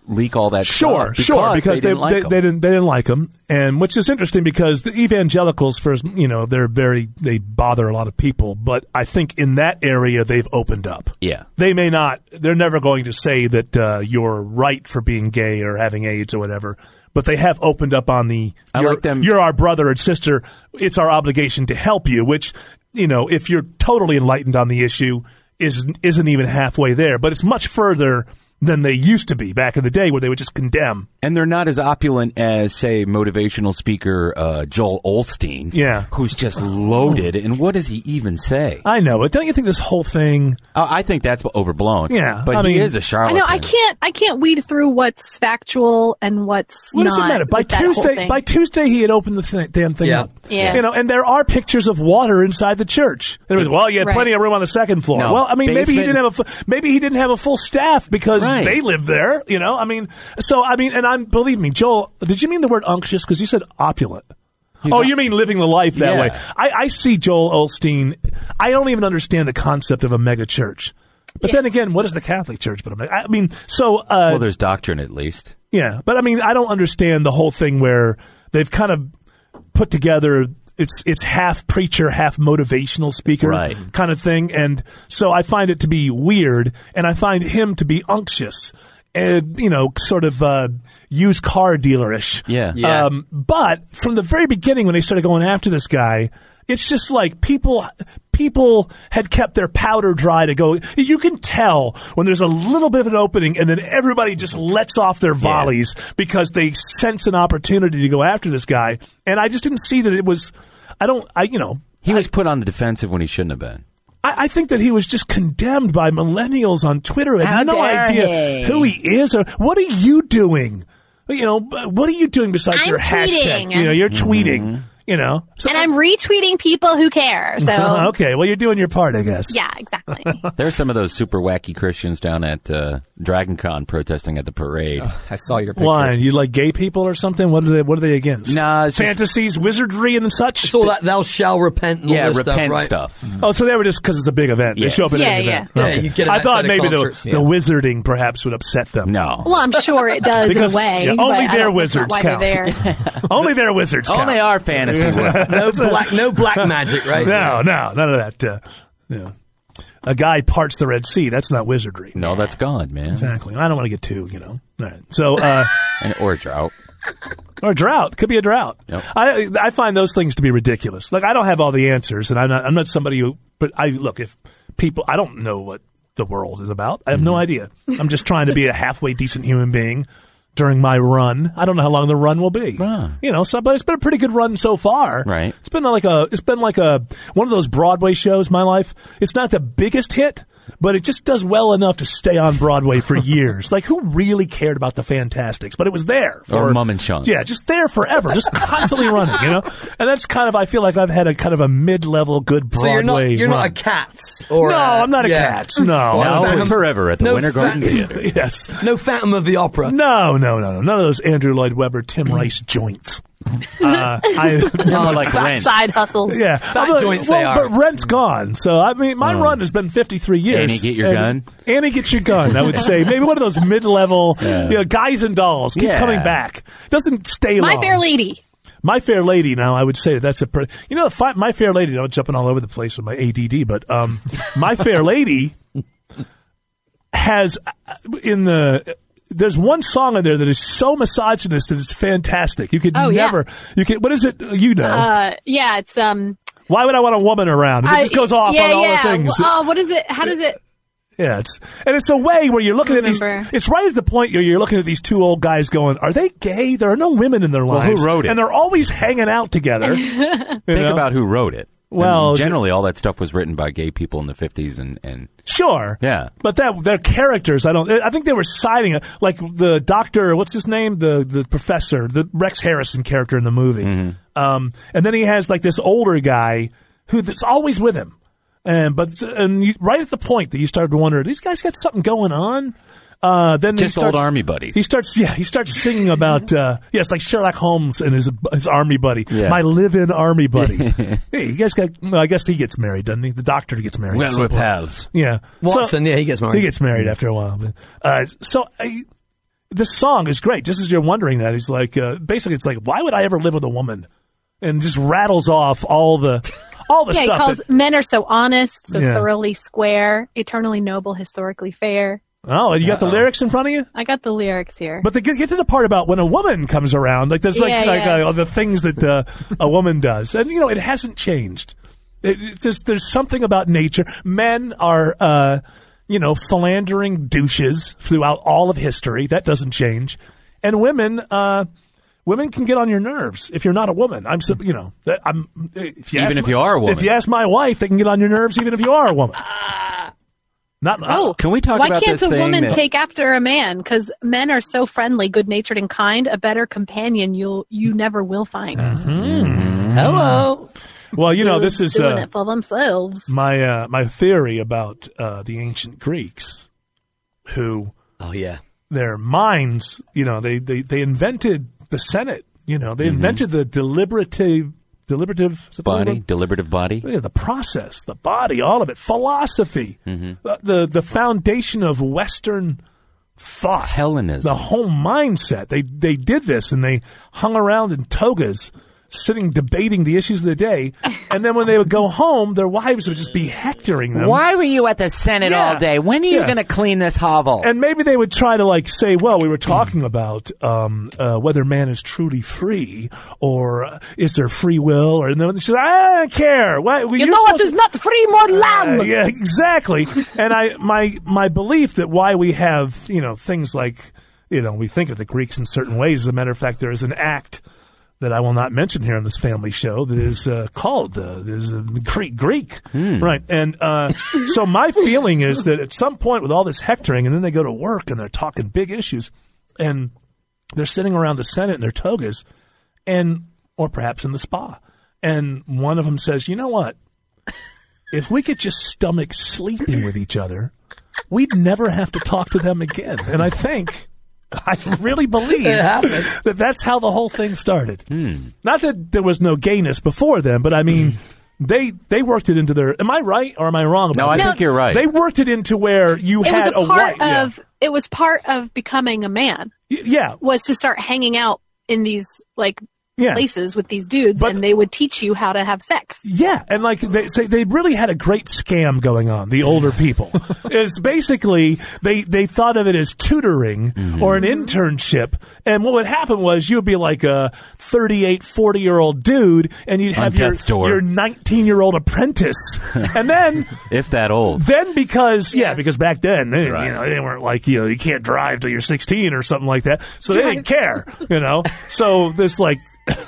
leak all that Sure, stuff. sure, because they, they didn't like they, him. they didn't they didn't like him, and which is interesting because the evangelicals, first, you know, they're very they bother a lot of people, but I think in that area they've opened up. Yeah. They may not, they're never going to say that uh, you're right for being gay or having AIDS or whatever, but they have opened up on the, I you're, like them- you're our brother and sister, it's our obligation to help you, which, you know, if you're totally enlightened on the issue, is, isn't even halfway there, but it's much further than they used to be back in the day where they would just condemn. And they're not as opulent as, say, motivational speaker uh, Joel Osteen. Yeah. Who's just loaded. And what does he even say? I know, but don't you think this whole thing... Uh, I think that's overblown. Yeah, But I he mean- is a I charlatan. know I can't I can't weed through what's factual and what's What not. does it matter? By with that whole Tuesday, thing. by Tuesday, he had opened the th- damn thing Yeah. up. Yeah. You know, and there are pictures of water inside the church. And it was, well, you had Right. plenty of room on the second floor. No, well, I mean, maybe he basement- didn't have a fu- maybe he didn't have a full staff because Right. they lived there. You know, I mean, so I mean, and I'm believe me, Joel. Did you mean the word unctuous? Because you said opulent. Oh, you mean living the life that Yeah. way? I, I see Joel Osteen. I don't even understand the concept of a mega church. But then again, what is the Catholic Church? But a mega? I mean, so uh, Well, there's doctrine at least. yeah, but I mean, I don't understand the whole thing where they've kind of put together it's it's half preacher, half motivational speaker Right. kind of thing, and so I find it to be weird, and I find him to be unctuous and you know, sort of uh, used car dealerish. Yeah. Yeah. Um, but from the very beginning, when they started going after this guy, it's just like people people had kept their powder dry to go. You can tell when there's a little bit of an opening, and then everybody just lets off their volleys because they sense an opportunity to go after this guy. And I just didn't see that it was. I don't. I you know. He was put on the defensive when he shouldn't have been. I, I think that he was just condemned by millennials on Twitter who had How no dare idea he. who he is or what are you doing. You know, what are you doing besides I'm your hashtag? tweeting. You know, you're Mm-hmm. tweeting. You know, so, and I'm retweeting people who care. So okay, well, you're doing your part, I guess. yeah, exactly. There's some of those super wacky Christians down at uh, DragonCon protesting at the parade. I saw your picture. Why? You like gay people or something? What are they? What are they against? Nah, it's just- Fantasies, wizardry, and such. It's all that thou shall repent and all yeah, this repent stuff, right? stuff. Oh, so they were just because it's a big event. They Yeah. show up at Yeah, any yeah. event. Yeah, Okay. you get it I thought outside of maybe the, concerts, the yeah. wizarding perhaps would upset them. No. Well, I'm sure it does Because, in a way. yeah, but only I their don't- that's not wizards why count. they're there. Only their wizards count. Only our fantasy world. No black, no black magic, right? No, no, none of that. Uh, you know, a guy parts the Red Sea. That's not wizardry. No, that's God, man. Exactly. I don't want to get too, you know. All right. So, uh, And, or drought. or drought. Could be a drought. Yep. I I find those things to be ridiculous. Like, I don't have all the answers, and I'm not, I'm not somebody who, but I, look, if people, I don't know what the world is about. I have no idea. I'm just trying to be a halfway decent human being during my run. I don't know how long the run will be. Right. You know, so, but it's been a pretty good run so far. Right. It's been like a, it's been like a, one of those Broadway shows, my life. It's not the biggest hit, but it just does well enough to stay on Broadway for years. Like, who really cared about the Fantastics? But it was there. For, Or Mum and Chunks. Yeah, just there forever, just constantly running, you know? And that's kind of, I feel like I've had a kind of a mid-level good So Broadway you're not you're run. not a Cats or No, i I'm not a Cats. No. Or no. No, Phantom- forever at the no Winter Garden fa- Theater. Yes. No Phantom of the Opera. No, no, no, no. None of those Andrew Lloyd Webber, Tim Rice joints. Uh, I, More like rent. Side hustles. yeah. Fat I'm joints well, they are. But rent's gone. So, I mean, my run has been fifty-three years. Annie, get your And- gun? Annie, get your gun, I would say. Maybe one of those mid-level, Yeah. you know, Guys and Dolls. Keeps Yeah. coming back. Doesn't stay My long. Fair Lady. My Fair Lady, now, I would say that's a... Pre- you know, fi- My Fair Lady, I'm jumping all over the place with my A D D, but um, My Fair Lady has, uh, in the... There's one song in there that is so misogynist that it's fantastic. You could Oh, yeah. never... You can. What is it? You know. Uh, yeah, it's um. Why would I want a woman around? It I- just goes off yeah, on all yeah. the things. Oh, what is it? How does it? Yeah, it's and it's a way where you're looking at these. Remember. It's right at the point where you're looking at these two old guys going, "Are they gay? There are no women in their Well, lives." who wrote it? And they're always hanging out together. You Think know? about who wrote it. I Well, mean, generally, all that stuff was written by gay people in the fifties, and, and Sure. Yeah. But that their characters, I don't. I think they were siding like the doctor. What's his name? The the professor, the Rex Harrison character in the movie. Mm-hmm. Um, and then he has like this older guy who that's always with him. And but and you, right at the point that you start to wonder, these guys got something going on. Uh, then Just he starts, old army buddies. He starts, yeah, he starts singing about, uh, yes, like Sherlock Holmes and his his army buddy, Yeah. my live-in army buddy. Hey, you guys got. Well, I guess he gets married, doesn't he? The doctor gets married. Well, at some we're point. pals. Yeah, Watson, So- yeah, he gets married. he gets married after a while. But, uh, so I, this song is great. Just as you're wondering that, he's like, uh, basically, it's like, why would I ever live with a woman? And just rattles off all the all the yeah, stuff. he calls that, men are so honest, so Yeah. thoroughly square, eternally noble, historically fair. oh, and you got the lyrics in front of you? I got the lyrics here. But they get, get to the part about when a woman comes around, like there's like, Yeah, like yeah. Uh, the things that uh, a woman does, and you know it hasn't changed. It, it's just there's something about nature. Men are, uh, you know, philandering douches throughout all of history. That doesn't change, and women, uh, women can get on your nerves if you're not a woman. I'm, so- you know, that- I'm if you Even ask if my- you are a woman. If you ask my wife, they can get on your nerves even if you are a woman. Not. Oh, Can we talk why about can't this a thing woman that- take after a man? Because men are so friendly, good-natured, and kind. A better companion you'll you never will find. Hello. Well, you know, Do- this is doing uh, it for themselves. my uh, my theory about uh, the ancient Greeks, who Oh, yeah. their minds, you know, they, they, they invented the Senate. You know, they invented the deliberative deliberative is that the Body, word? deliberative body. Yeah, the process, the body, all of it, philosophy, the, the the foundation of Western thought, Hellenism. the whole mindset. They they did this, and they hung around in togas, sitting debating the issues of the day. And then when they would go home, their wives would just be hectoring them. Why were you at the Senate Yeah. all day? When are you Yeah. going to clean this hovel? And maybe they would try to like say, well, we were talking about um, uh, whether man is truly free, or uh, is there free will, or and then she said, I don't care. Why, You know what is not free more lamb? Uh, yeah, exactly. And I, my my belief that why we have you know things like you know we think of the Greeks in certain ways. As a matter of fact, there is an act that I will not mention here on this family show that is uh, called uh, is uh, Greek Greek, right? And uh, so my feeling is that at some point with all this hectoring, and then they go to work and they're talking big issues, and they're sitting around the Senate in their togas, and or perhaps in the spa, and one of them says, "You know what? If we could just stomach sleeping with each other, we'd never have to talk to them again." And I think. I really believe that that's how the whole thing started. Not that there was no gayness before then, but I mean, they they worked it into their. Am I right or am I wrong about No, I this? think you're right. They worked it into where you It was had a a part wife. of it was part of becoming a man. Yeah. yeah, Was to start hanging out in these like Yeah. places with these dudes, But- and they would teach you how to have sex. Yeah, and like they say, they really had a great scam going on. The older people is basically they they thought of it as tutoring or an internship, and what would happen was you would be like a thirty-eight, forty year old dude, and you'd have On your death's door. your nineteen year old apprentice, and then. If that old. Then because yeah, because back then they, Right. you know they weren't like you know you can't drive till you're sixteen or something like that, so they didn't care, you know. So this like,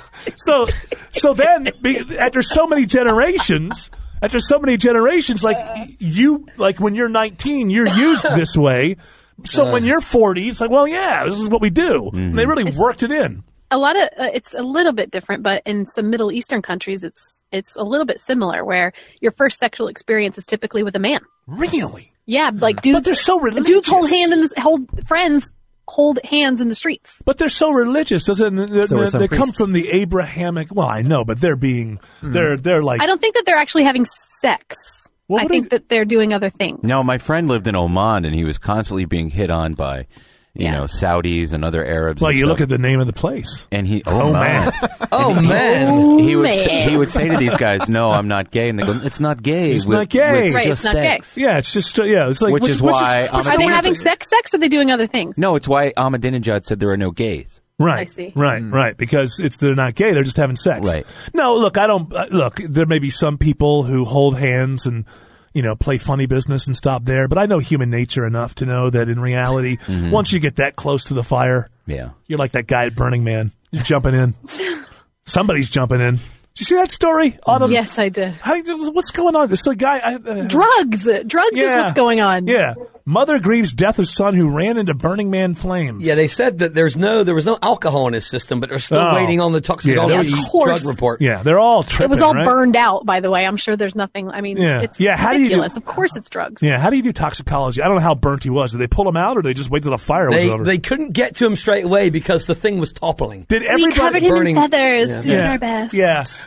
so so then be, after so many generations, after so many generations, like you like when you're nineteen, you're used this way. So when you're forty, it's like well yeah, this is what we do. And they really worked it in. A lot of uh, it's a little bit different, but in some Middle Eastern countries, it's it's a little bit similar, where your first sexual experience is typically with a man. Really, Yeah, like dudes. but they're so religious. dudes hold hand in the hold friends hold hands in the streets. But they're so religious, doesn't it? They, So are some they come priests. from the Abrahamic. Well, I know, but they're being they're they're like I don't think that they're actually having sex. Well, I what think do you- that they're doing other things. No, my friend lived in Oman, and he was constantly being hit on by, you Yeah. know, Saudis and other Arabs. well, and you stuff. look at the name of the place. and he, oh, man, Oh, man. he would man. say, he would say to these guys, "No, I'm not gay," and they go, "It's not gay. It's with- not gay. with Right, just it's not gay. sex." Yeah, it's just uh, yeah, it's like Which is why I'm which a Are they weird having thing. sex? Sex? Or are they doing other things? No, it's why Ahmadinejad said there are no gays. right. I see. Right, right, because it's they're not gay; they're just having sex. Right. No, look, I don't uh, look. There may be some people who hold hands and you know play funny business and stop there, but I know human nature enough to know that in reality, once you get that close to the fire, Yeah. you're like that guy at Burning Man. You're jumping in. Somebody's jumping in. Did you see that story? Autumn? Yes, I did. How, what's going on? This the guy. I, uh, Drugs. Drugs is Yeah. what's going on. Yeah. Mother grieves death of son who ran into Burning Man flames. Yeah, they said that there's no there was no alcohol in his system, but they're still Oh. waiting on the Yeah, toxicology there was- Of course. drug report. Yeah, they're all tripping. It was all right? burned out, by the way. I'm sure there's nothing. I mean, Yeah. it's Yeah, how do you do- ridiculous. Of course, it's drugs. Yeah, how do you do toxicology? I don't know how burnt he was. Did they pull him out or did they just wait till the fire was They over? they couldn't get to him straight away because the thing was toppling. did We everybody covered him burning- in feathers. Yeah. Doing our best. Yeah.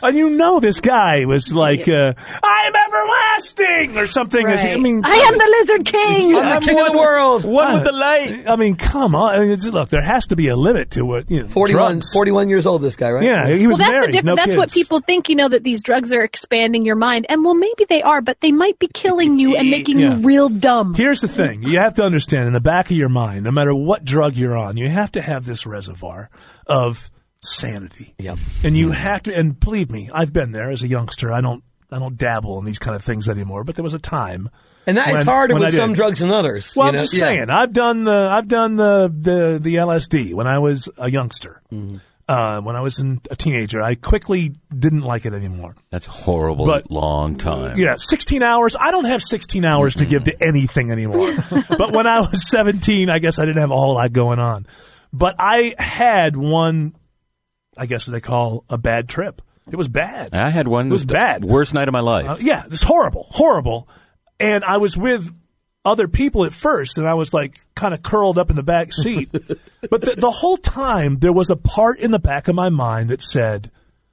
And you know this guy was like, uh, I'm everlasting or something. Right. I mean, I am the Lizard King. I'm the king of the world. One with the light. I mean, come on. I mean, it's, look, there has to be a limit to what, you know, forty-one, drugs. forty-one years old, this guy, right? Yeah, he was well, that's married, the diff- no That's kids. what people think, you know, that these drugs are expanding your mind. And well, maybe they are, but they might be killing you and making Yeah. you real dumb. Here's the thing. You have to understand, in the back of your mind, no matter what drug you're on, you have to have this reservoir of sanity. Yep. And you have to, and believe me, I've been there as a youngster. I don't, I don't dabble in these kind of things anymore, but there was a time. And that is when- harder when with I some did. drugs than others. Well, you I'm know? just Yeah. saying, I've done the, I've done the, the, the L S D when I was a youngster. Mm-hmm. Uh, when I was in a teenager, I quickly didn't like it anymore. That's a horrible But- long time. Yeah, sixteen hours. I don't have sixteen hours to give to anything anymore. But when I was seventeen, I guess I didn't have a whole lot going on. But I had one, I guess what they call a bad trip. It was bad. I had one. It was the bad. Worst night of my life. Uh, yeah, it's horrible, horrible. And I was with other people at first, and I was like kind of curled up in the back seat. But the, the whole time, there was a part in the back of my mind that said,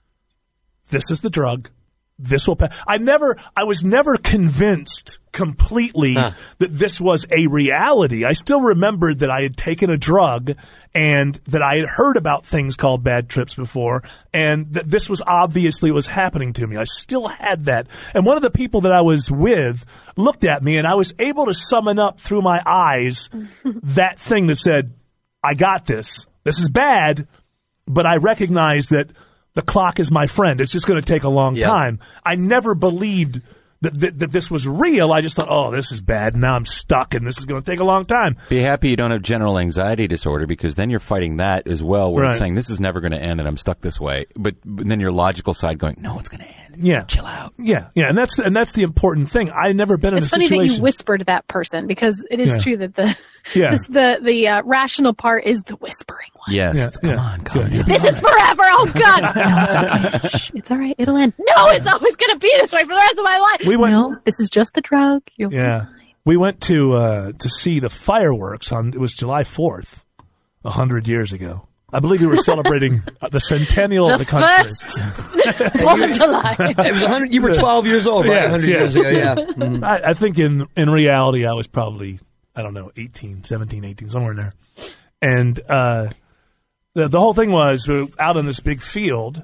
this is the drug. This will pass. I never, I was never convinced completely Huh. that this was a reality. I still remembered that I had taken a drug and that I had heard about things called bad trips before, and that this was obviously was happening to me. I still had that. And one of the people that I was with looked at me, and I was able to summon up through my eyes that thing that said, I got this. This is bad, but I recognize that the clock is my friend. It's just going to take a long Yeah. time. I never believed that, that that this was real. I just thought, oh, this is bad. Now I'm stuck, and this is going to take a long time. Be happy you don't have general anxiety disorder, because then you're fighting that as well, where Right. it's saying this is never going to end and I'm stuck this way. But, but then your logical side going, no, it's going to end. Yeah, Chill out. yeah, yeah. And that's and that's the important thing. I've never been in It's a funny situation. that you whispered that person, because it is Yeah. true that the Yeah. this, the the uh, rational part is the whispering one. Yes. Yeah, Come yeah. on, come on. Good. This is forever. Oh God! No, it's okay. Shh, it's all right. It'll end. No, it's always going to be this way for the rest of my life. We went- no, this is just the drug. You'll Yeah, be fine. we went to uh, to see the fireworks on. It was July fourth, a hundred years ago. I believe we were celebrating uh, the centennial The of the country. first Fourth of July. It was one hundred. You were twelve years old, right? Yes, one hundred yes. years ago, yeah. Mhm. I, I think in, in reality, I was probably, I don't know, eighteen, seventeen, eighteen, somewhere in there. And uh, the, the whole thing was we were out in this big field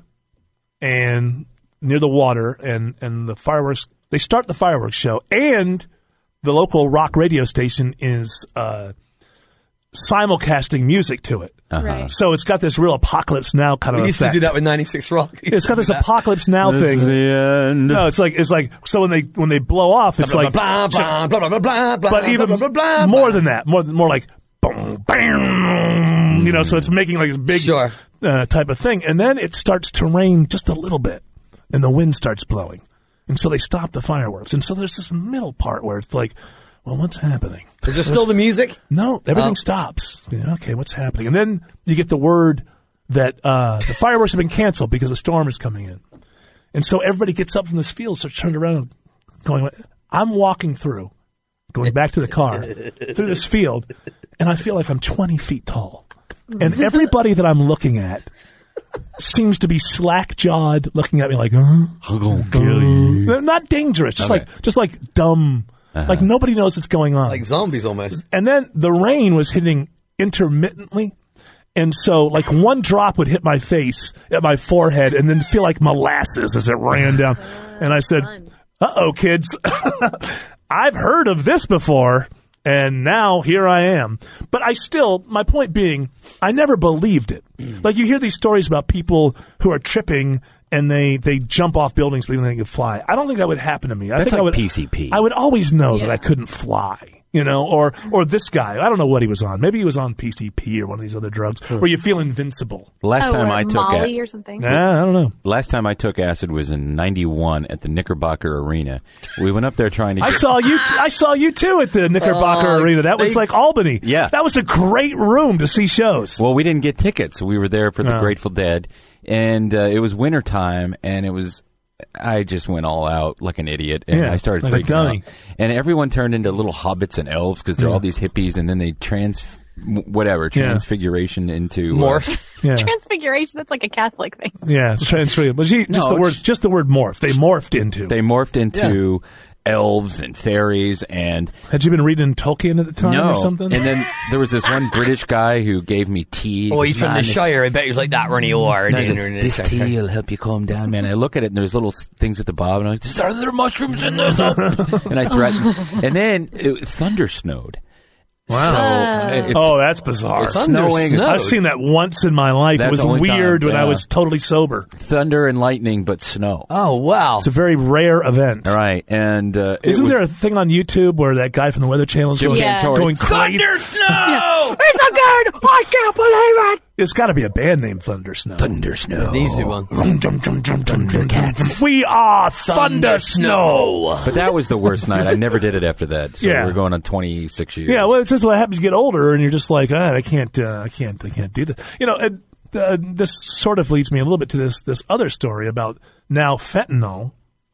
and near the water, and, and the fireworks, they start the fireworks show, and the local rock radio station is uh, simulcasting music to it. Uh-huh. Right. So it's got this real Apocalypse Now kind of We used to effect. do that with ninety-six Rock. We used It's got to this do that. Apocalypse Now thing. the end. No, it's like it's like so when they when they blow off, it's Blah, like blah, blah, blah, blah, blah, blah, blah, but even blah, blah, blah, more blah. than that, more more like boom, bam, you know. So it's making like this big Sure. uh, type of thing, and then it starts to rain just a little bit, and the wind starts blowing, and so they stop the fireworks, and so there's this middle part where it's like, well, what's happening? Is there still the music? No, everything Oh. stops. You know, okay, what's happening? And then you get the word that uh, the fireworks have been canceled because a storm is coming in. And so everybody gets up from this field, starts turned around, going, I'm walking through, going back to the car, through this field, and I feel like I'm twenty feet tall. And everybody that I'm looking at seems to be slack-jawed, looking at me like, huh? I'm going to kill you. They're not dangerous, just Okay. like just like dumb, Uh-huh. like nobody knows what's going on. Like zombies almost. And then the rain was hitting intermittently. And so, like, one drop would hit my face, at my forehead, and then feel like molasses as it ran down. And I said, uh-oh, kids. I've heard of this before, and now here I am. But I still, my point being, I never believed it. Like, you hear these stories about people who are tripping, and they, they jump off buildings believing they can fly. I don't think that would happen to me. I That's think I like would, P C P. I would always know that Yeah. I couldn't fly. You know, or or this guy. I don't know what he was on. Maybe he was on P C P or one of these other drugs where you feel invincible. Last Oh, time or I took Molly a- or something. Nah, I don't know. last time I took acid was in ninety-one at the Knickerbocker Arena. We went up there trying to I get saw you. T- I saw you too at the Knickerbocker Oh, Arena. That was they- like Albany. Yeah. that was a great room to see shows. Well, we didn't get tickets. We were there for the No. Grateful Dead, and uh, it was wintertime, and it was. I just went all out like an idiot, and Yeah, I started like a freaking dummy. out. And everyone turned into little hobbits and elves because they're Yeah. all these hippies, and then they trans whatever transfiguration yeah. into morph. Uh, yeah. Transfiguration. That's like a Catholic thing. Yeah, it's transfiguration. But just no, the word, just the word morph. They morphed into. They morphed into. Yeah. Elves and fairies and... Had you been reading Tolkien at the time no. or something? And then there was this one British guy who gave me tea. Oh, he's from the Shire. I bet he was like that when you are. No, this tea will help you calm down, man. I look at it and there's little things at the bottom and I'm like, are there mushrooms in this? And I threatened. And then it thunder snowed. Wow. So, it's, oh, that's bizarre. It's snowing. I've seen that once in my life. That's it was weird time, when yeah. I was totally sober. Thunder and lightning, but snow. Oh, wow. It's a very rare event. All right. And uh, Isn't was, there a thing on YouTube where that guy from the Weather Channel is Jim going, yeah. going crazy? Thunder Snow! It's a good! I can't believe it! It's got to be a band named Thunder Snow. Thunder Snow. The easy one. Thundercats. We are Thunder Snow. But that was the worst night. I never did it after that. So yeah. we're going on twenty-six years. Yeah, well, it's just what happens. You get older, and you're just like, ah, I can't, uh, I can't, I can't do this. You know, and, uh, this sort of leads me a little bit to this this other story about now fentanyl,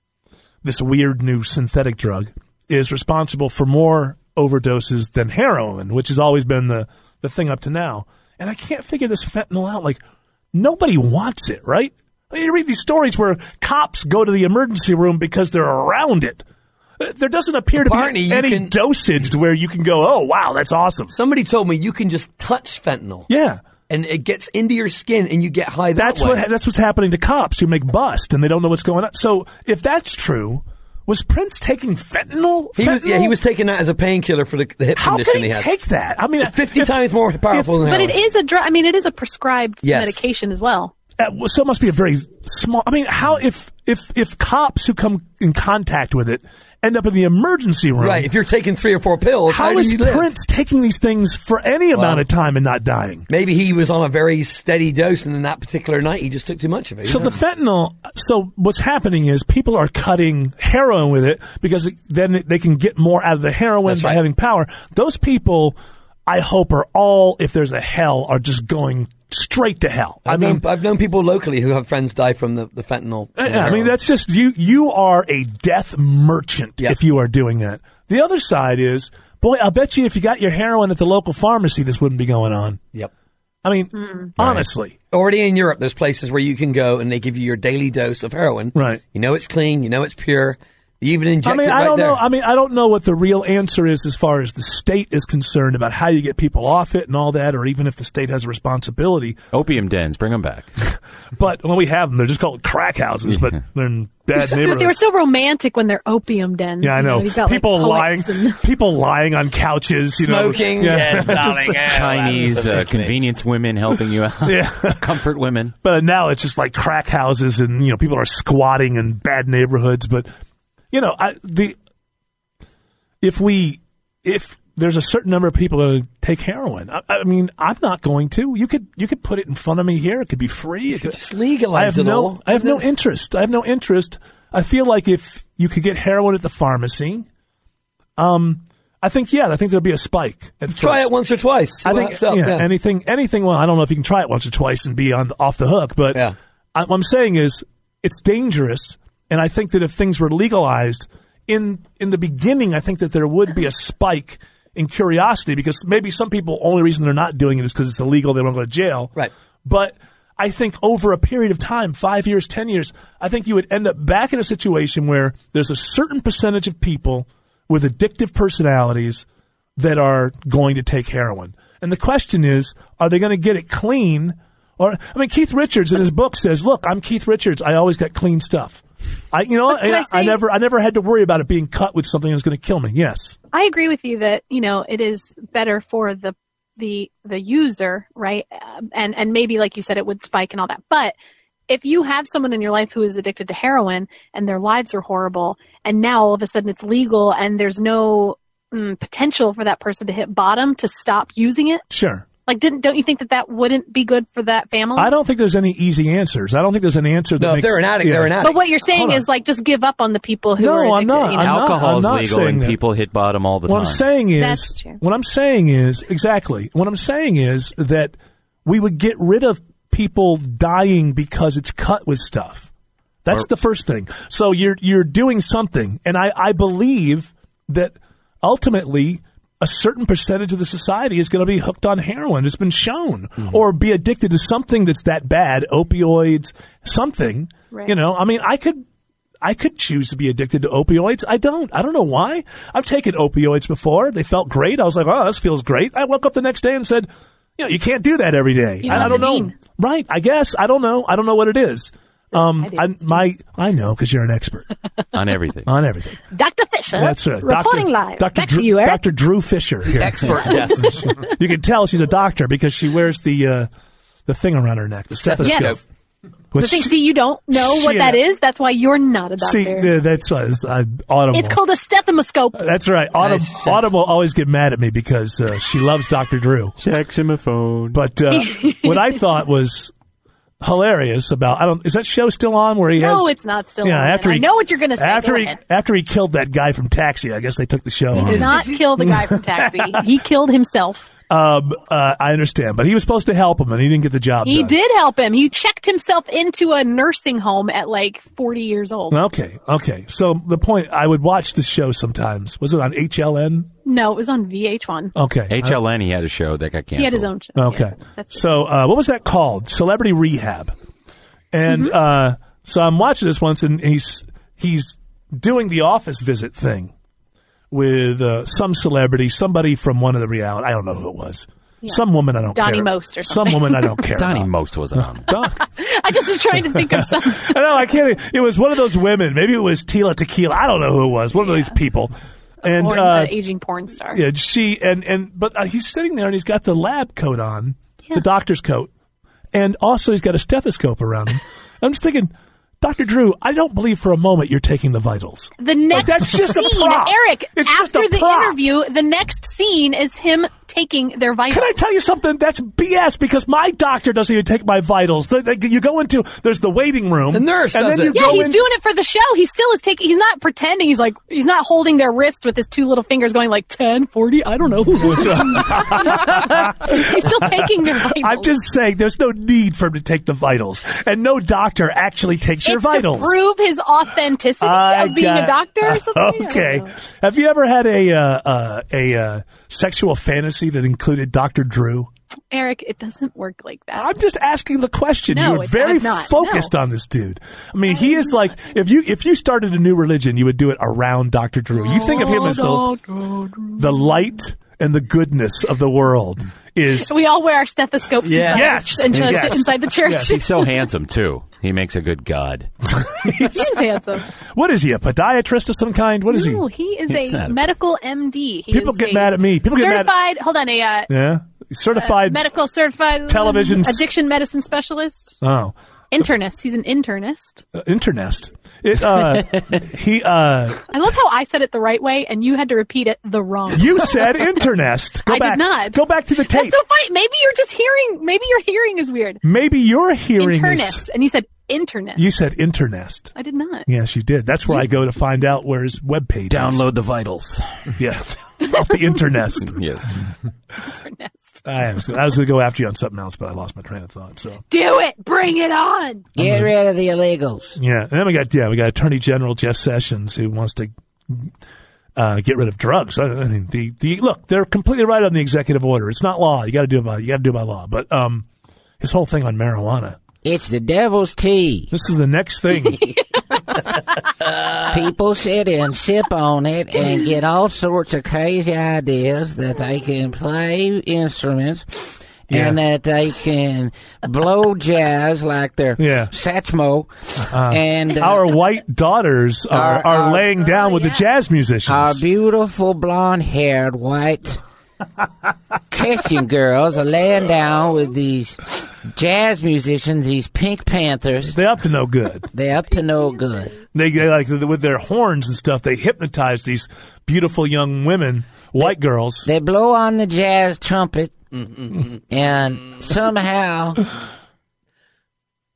this weird new synthetic drug, is responsible for more overdoses than heroin, which has always been the, the thing up to now. And I can't figure this fentanyl out. Like, nobody wants it, right? I mean, you read these stories where cops go to the emergency room because they're around it. There doesn't appear to Barney, be any can, dosage where you can go, oh, wow, that's awesome. Somebody told me you can just touch fentanyl. Yeah. And it gets into your skin and you get high that that's way. What, that's what's happening to cops who make bust and they don't know what's going on. So if that's true, was Prince taking fentanyl? He fentanyl? was, yeah, he was taking that as a painkiller for the, the hip How condition can he, he had. take that? I mean, it's fifty if, times more powerful if, than But heroin. it is a drug. I mean, it is a prescribed yes. medication as well. Uh, so it must be a very small. I mean, how if if if cops who come in contact with it end up in the emergency room? Right. If you're taking three or four pills, how, how do is you live? Prince taking these things for any amount well, of time and not dying? Maybe he was on a very steady dose, and in that particular night, he just took too much of it. So the fentanyl. So what's happening is people are cutting heroin with it because then they can get more out of the heroin That's by right. having power. Those people, I hope, are all, if there's a hell, are just going straight to hell. I've I mean, known, I've known people locally who have friends die from the, the fentanyl. Yeah, I mean, that's just you. You are a death merchant yep. if you are doing that. The other side is, boy, I'll bet you if you got your heroin at the local pharmacy, this wouldn't be going on. Yep. I mean, mm. honestly. Right. Already in Europe, there's places where you can go and they give you your daily dose of heroin. Right. You know it's clean. You know it's pure. You even inject I mean, it I right don't there. know. I mean, I don't know what the real answer is as far as the state is concerned about how you get people off it and all that, or even if the state has a responsibility. Opium dens, bring them back. But when we have them, they're just called crack houses, but they're in bad so, neighborhoods. They were so romantic when they're opium dens. Yeah, I know. You know you've got, people like, lying, and people lying on couches, you smoking. know, Yes, darling. Just, Chinese uh, convenience women helping you out. Yeah, comfort women. But now it's just like crack houses, and you know, people are squatting in bad neighborhoods. But you know, I, the if we if there's a certain number of people that take heroin, I, I mean, I'm not going to. You could you could put it in front of me here. It could be free. It could, just legalize I have it no. all. I have no interest. I have no interest. I feel like if you could get heroin at the pharmacy, um, I think yeah, I think there'll be a spike. At Try first. it once or twice. See I what think happens out yeah, there. anything anything. Well, I don't know if you can try it once or twice and be on off the hook, but Yeah. I, what I'm saying is it's dangerous, and I think that if things were legalized in in the beginning, I think that there would be a spike in curiosity because maybe some people only reason they're not doing it is because it's illegal. They don't go to jail, Right. But I think over a period of time, five years, ten years, I think you would end up back in a situation where there's a certain percentage of people with addictive personalities that are going to take heroin. And the question is, are they going to get it clean? Or I mean, Keith Richards in his book says, look, I'm Keith Richards. I always got clean stuff. I, you know, I, I, I never, I never had to worry about it being cut with something that was going to kill me. Yes. I agree with you that, you know, it is better for the the the user, right? Um, and and maybe, like you said, it would spike and all that. But if you have someone in your life who is addicted to heroin and their lives are horrible, and now all of a sudden it's legal and there's no mm, potential for that person to hit bottom to stop using it, Sure. like, didn't don't you think that that wouldn't be good for that family? I don't think there's any easy answers. I don't think there's an answer that No, if makes, they're an addict, yeah. they're an addict. But what you're saying Hold on. is, like, just give up on the people who No, are I'm addicted. not. You know? I'm not. Alcohol's I'm not legal saying and that. people hit bottom all the What time. I'm saying is, That's true. what I'm saying is, exactly, what I'm saying is that we would get rid of people dying because it's cut with stuff. That's Or- the first thing. So you're you're doing something, and I, I believe that ultimately a certain percentage of the society is going to be hooked on heroin. It's been shown. Mm-hmm. Or be addicted to something that's that bad, opioids, something. Right. You know, I mean, I could I could choose to be addicted to opioids. I don't. I don't know why. I've taken opioids before. They felt great. I was like, oh, this feels great. I woke up the next day and said, you know, you can't do that every day. I, I don't know. Gene. Right. I guess. I don't know. I don't know what it is. Um, I, I my I know because you're an expert on everything. On everything. Doctor Fisher. That's right. Reporting Doctor live. Doctor Back Drew, to you, Eric. Doctor Drew Fisher. Here. Expert. Yes. You can tell she's a doctor because she wears the uh, the thing around her neck, the stethoscope. Yes. The thing, see, you don't know what that is. That's why you're not a doctor. See, uh, that's uh, it's, uh, Autumn. It's called a stethoscope. That's right. Autumn, Nice. Autumn will always get mad at me because uh, she loves Doctor Drew. Saxophone. But uh, what I thought was hilarious about I don't is that show still on where he no, has? No, it's not still yeah, on. After I he, know what you're going to say. After Go he ahead. after he killed that guy from Taxi, I guess they took the show. He on. did not kill the guy from Taxi. He killed himself. Um, uh, I understand, but he was supposed to help him, and he didn't get the job He done. did help him. He checked himself into a nursing home at like forty years old. Okay, okay. So the point, I would watch the show sometimes. Was it on H L N? No, it was on V H one. Okay. H L N, he had a show that got canceled. He had his own show. Okay. Yeah, that's so uh, what was that called? Celebrity Rehab. And Mm-hmm. uh, so I'm watching this once, and he's he's doing the office visit thing with uh, some celebrity, somebody from one of the reality. I don't know who it was. Yeah. Some woman I don't Donnie care. Most or Some something. woman I don't care. Donnie about. Most wasn't on. I just was trying to think of something. I know, I can't. It was one of those women. Maybe it was Tila Tequila. I don't know who it was. One of these people. And Porn, uh, the aging porn star. yeah, she and and but uh, he's sitting there and he's got the lab coat on, Yeah. the doctor's coat, and also he's got a stethoscope around him. I'm just thinking, Doctor Drew, I don't believe for a moment you're taking the vitals. The next that's just a scene, prop. Eric, It's just after a the prop. interview, the next scene is him taking their vitals. Can I tell you something? That's B S because my doctor doesn't even take my vitals. The, the, you go into, there's the waiting room. The nurse and does then it. you Yeah, go he's in- doing it for the show. He still is taking, he's not pretending. He's like, he's not holding their wrist with his two little fingers going like ten, forty, I don't know. He's still taking their vitals. I'm just saying there's no need for him to take the vitals. And no doctor actually takes your it's vitals. to prove his authenticity I of being got- a doctor or something. I don't Okay. know. Have you ever had a uh, uh, a uh, sexual fantasy that included Doctor Drew? Eric, it doesn't work like that. I'm just asking the question. No, you were it's- very I've not. focused No. on this dude. I mean, he is like if you if you started a new religion, you would do it around Doctor Drew. You think of him as the the light and the goodness of the world. Is We all wear our stethoscopes Yeah. inside, Yes. inside, Yes. inside the church. Yes. He's so handsome, too. He makes a good god. He's handsome. what is he? A podiatrist of some kind? What is No, he? he is He's a not a- medical M D. He People is get a mad at me. People get mad. certified. Hold on, a uh, Yeah, certified. medical certified Television- addiction medicine specialist. oh, Internist. He's an internist. uh, internest. It, uh, he. Uh, I love how I said it the right way and you had to repeat it the wrong. you said internest. Go I back. did not. Go back to the tape. That's so funny. Maybe you're just hearing. Maybe your hearing is weird. Maybe your hearing Internist, is. and you said internist. You said internest. I did not. Yes, you did. That's where I go to find out where his webpage Download the vitals. is. Yeah. Off the internest. Yes. Internist. I was, I was going to go after you on something else, but I lost my train of thought. So Do it. Bring it on. Get rid of the illegals. yeah, and then we got yeah, we got Attorney General Jeff Sessions who wants to uh, get rid of drugs. I, I mean, the the look, they're completely right on the executive order. It's not law. You got to do it by you got to do it by law. But um, his whole thing on marijuana. It's the devil's tea. This is the next thing. People sit and sip on it and get all sorts of crazy ideas that they can play instruments Yeah. and that they can blow jazz like they're Yeah. Satchmo. and uh, Our white daughters are, Our- are our- laying down with yeah. the jazz musicians. our beautiful blonde-haired white Christian girls are laying down with these jazz musicians, these Pink Panthers. They're up to no good. They're up to no good. They, they like with their horns and stuff. They hypnotize these beautiful young women, white girls. They blow on the jazz trumpet, and somehow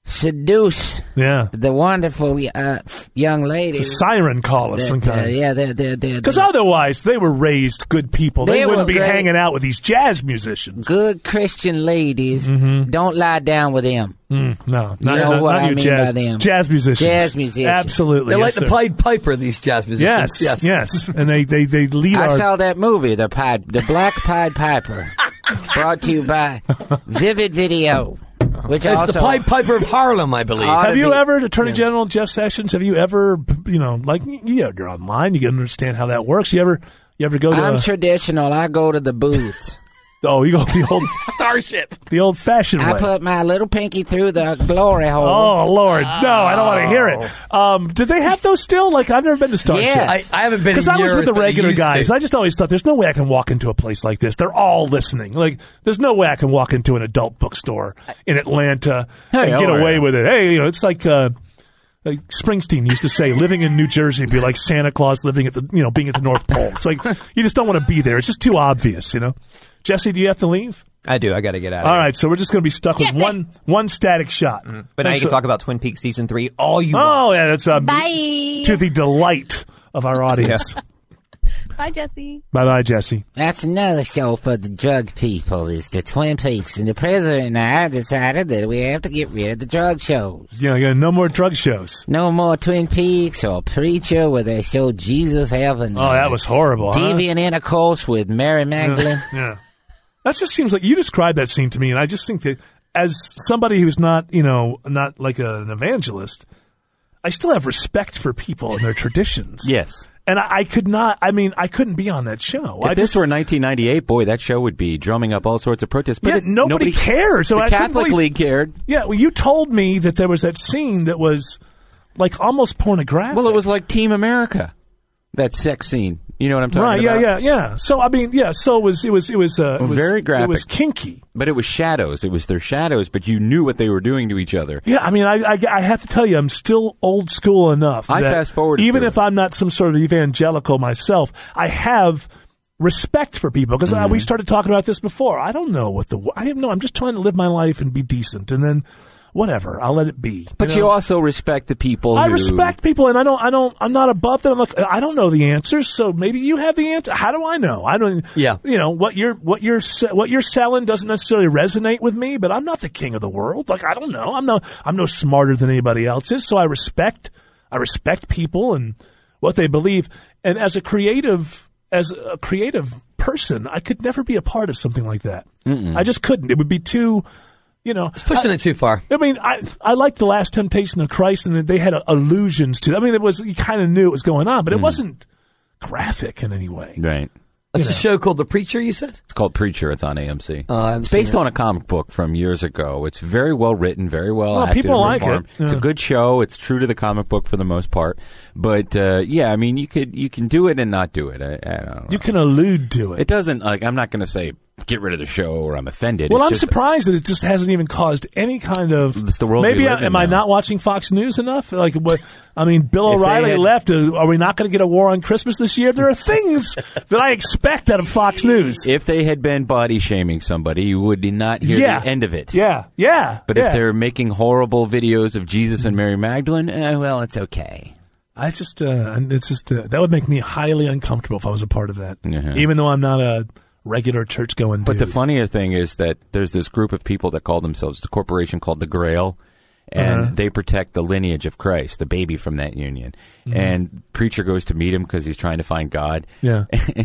seduce Yeah. the wonderful uh, young lady. It's a siren call of that, some uh, kind. yeah, they're, they're, they're, Because they're otherwise, they were raised good people. They, They wouldn't were be great. hanging out with these jazz musicians. good Christian ladies. Mm-hmm. Don't lie down with them. Mm, no, You not, know not, what not I you mean jazz, by them. jazz musicians. Jazz musicians. Absolutely. They're yes, like the sir. Pied Piper, these jazz musicians. Yes, yes, and they they they lead I our. saw that movie, the Pied, the Black Pied Piper, brought to you by Vivid Video, which It's also the Pied Piper of Harlem, I believe. ought Have to you be- ever, Attorney General Jeff Sessions? Have you ever, you know, like you, you're online, you can understand how that works. You ever, you ever go to? I'm a, traditional. I go to the booths. oh, you go the old Starship. the old fashioned way. I put my little pinky through the glory hole. Oh Lord, no! I don't want to hear it. Um, did they have those still? Like I've never been to Starship. Yes. I, I haven't been Because in I was years, with the but I regular used guys. to. I just always thought there's no way I can walk into a place like this. They're all listening. Like there's no way I can walk into an adult bookstore in Atlanta Hey, and get how are away you? with it. Hey, you know, it's like. Uh, Like Springsteen used to say, living in New Jersey would be like Santa Claus living at the, you know, being at the North Pole. It's like you just don't want to be there. It's just too obvious, you know. Jesse, do you have to leave? I do. I got to get out of All here. right, so we're just going to be stuck with Jesse. one one static shot. But now you Thanks can so- talk about Twin Peaks season three all you Oh want. yeah, that's um, Bye. to the delight of our audience. Bye, Jesse. Bye bye, Jesse. That's another show for the drug people, is the Twin Peaks. And the president and I decided that we have to get rid of the drug shows. Yeah, yeah, no more drug shows. No more Twin Peaks or Preacher where they show Jesus having Oh, that was horrible. huh? deviant intercourse with Mary Magdalene. Yeah. That just seems like you described that scene to me, and I just think that as somebody who's not, you know, not like a, an evangelist, I still have respect for people and their traditions. Yes. And I, I could not, I mean, I couldn't be on that show. If I this just, were nineteen ninety-eight, boy, that show would be drumming up all sorts of protests. But yeah, it- nobody, cared. So the I couldn't Catholic believe- League cared. Yeah, well, you told me that there was that scene that was like almost pornographic. Well, it was like Team America, that sex scene. You know what I'm talking right, about? yeah, yeah, yeah. So I mean, yeah. So it was, it was, it was, uh, it was Very graphic. It was kinky. But it was shadows. It was their shadows, but you knew what they were doing to each other. Yeah, I mean, I, I, I have to tell you, I'm still old school enough. I that fast-forwarded even through if it. I'm not some sort of evangelical myself, I have respect for people because Mm-hmm. we started talking about this before. I don't know what the I have no. I'm just trying to live my life and be decent, and then whatever, I'll let it be. But you, know? also respect the people. I who, respect people, and I don't. I don't. I'm not above them. Look, I don't know the answers, so maybe you have the answer. How do I know? I don't. Yeah. You know what you're what you're se- what you're selling doesn't necessarily resonate with me, but I'm not the king of the world. Like I don't know. I'm no. I'm no smarter than anybody else is. So I respect. I respect people and what they believe. And as a creative, as a creative person, I could never be a part of something like that. Mm-mm. I just couldn't. It would be too. You know, It's pushing I, it too far. I mean, I I liked The Last Temptation of Christ, and they had allusions to. I mean, it was you kind of knew it was going on, but it wasn't graphic in any way. Right. That's a show called The Preacher, you said? It's called Preacher. It's on A M C. Oh, I haven't it's seen based it. on a comic book from years ago. It's very well written, very well Well, acted. people and like it. performed. It's Yeah. a good show. It's true to the comic book for the most part. But uh, yeah, I mean, you could you can do it and not do it. I, I don't know. You can allude to it. It doesn't like. I'm not going to say get rid of the show or I'm offended. Well, It's I'm just, surprised that it just hasn't even caused any kind of. It's the world we Maybe live I, in am I now. not watching Fox News enough? Like what? I mean, Bill If they O'Reilly had- left. Uh, Are we not going to get a war on Christmas this year? There are things that I expect out of Fox News. If they had been body shaming somebody, you would not hear Yeah. the end of it. Yeah, yeah. But yeah. if they're making horrible videos of Jesus and Mary Magdalene, eh, well, it's okay. I just, uh, and it's just uh, that would make me highly uncomfortable if I was a part of that. Mhm. Even though I'm not a regular church going dude. But the funnier thing is that there's this group of people that call themselves the corporation called the Grail, and Uh-huh. they protect the lineage of Christ, the baby from that union. Mhm. And Preacher goes to meet him because he's trying to find God. Yeah.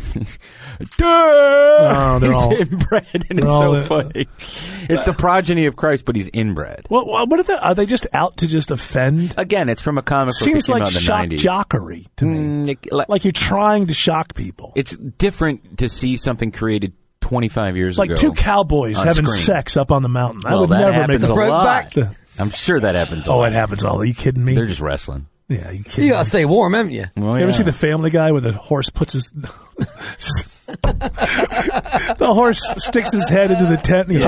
Duh! Oh, they're he's all- inbred, and they're it's all so in- funny. It's the progeny of Christ, but he's inbred. Well, well, what are they? Are they just out to just offend? Again, it's from a comic book Seems that came like out in the shock nineties. jockery to me. Mm, it- like, Like you're trying to shock people. it's different to see something created twenty-five years Like ago. two cowboys on having screen. sex up on the mountain. I Well, would that never make happens a a lot. Brokeback. I'm sure that happens a Oh, lot. it happens all. Are you kidding me? They're just wrestling. Yeah, you kidding You me? gotta stay warm, haven't you? Well, You ever yeah. see the Family Guy where the horse puts his the horse sticks his head into the tent and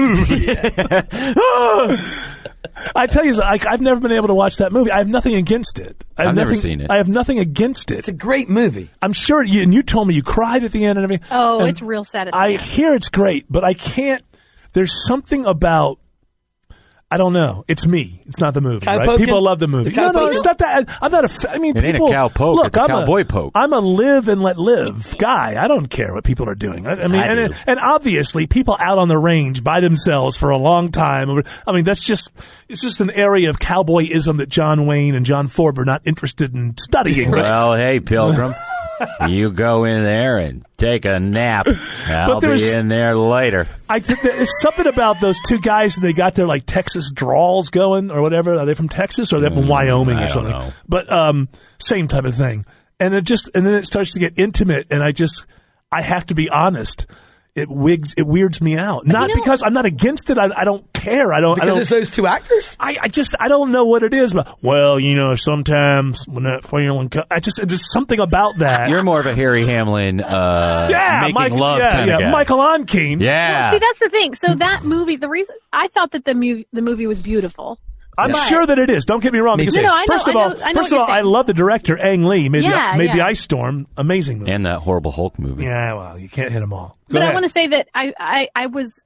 he I tell you, I, I've never been able to watch that movie. I have nothing against it. I have I've never nothing, seen it. I have nothing against it. It's a great movie. I'm sure, you, and you told me you cried at the end and everything. Oh, And it's real sad. At the I end. hear it's great, but I can't. There's something about. I don't know. It's me. It's not the movie. Cow Right? poking? People love the movie. The cow No, no, poking? it's not that. I'm not a. f- I mean, It ain't a people. cow poke, Look, it's a I'm cowboy poke. I'm a live and let live guy. I don't care what people are doing. I, I mean, I and, do. and obviously, people out on the range by themselves for a long time. I mean, that's just it's just an area of cowboyism that John Wayne and John Ford are not interested in studying. Right? Well, hey, Pilgrim, you go in there and take a nap. I'll there's- be in there later. I think there's something about those two guys, and they got their like Texas drawls going or whatever. Are they from Texas or are they from Wyoming Mm, I or don't something? know. But um, same type of thing. And it just and then it starts to get intimate, and I just I have to be honest. It wigs it weirds me out. Not you know- because I'm not against it. I, I don't care. I don't. I Because don't, it's those two actors? I, I just I don't know what it is, but well, you know, sometimes when that feeling, co- I just there's something about that. You're more of a Harry Hamlin, uh, yeah, making Mike, love yeah, kind yeah, of guy. Michael Onkeen. Yeah. Well, see, that's the thing. So that movie, the reason I thought that the mu- the movie was beautiful. I'm But- sure that it is. Don't get me wrong. Me Because too. No, no, I know- first of I all, know- I know first what of all, you're I saying. love the director Ang Lee. Made, Yeah, the, made the yeah. Ice Storm amazing movie. And that horrible Hulk movie. Yeah, well, you can't hit them all. Go But I ahead. want to say that I, I, I was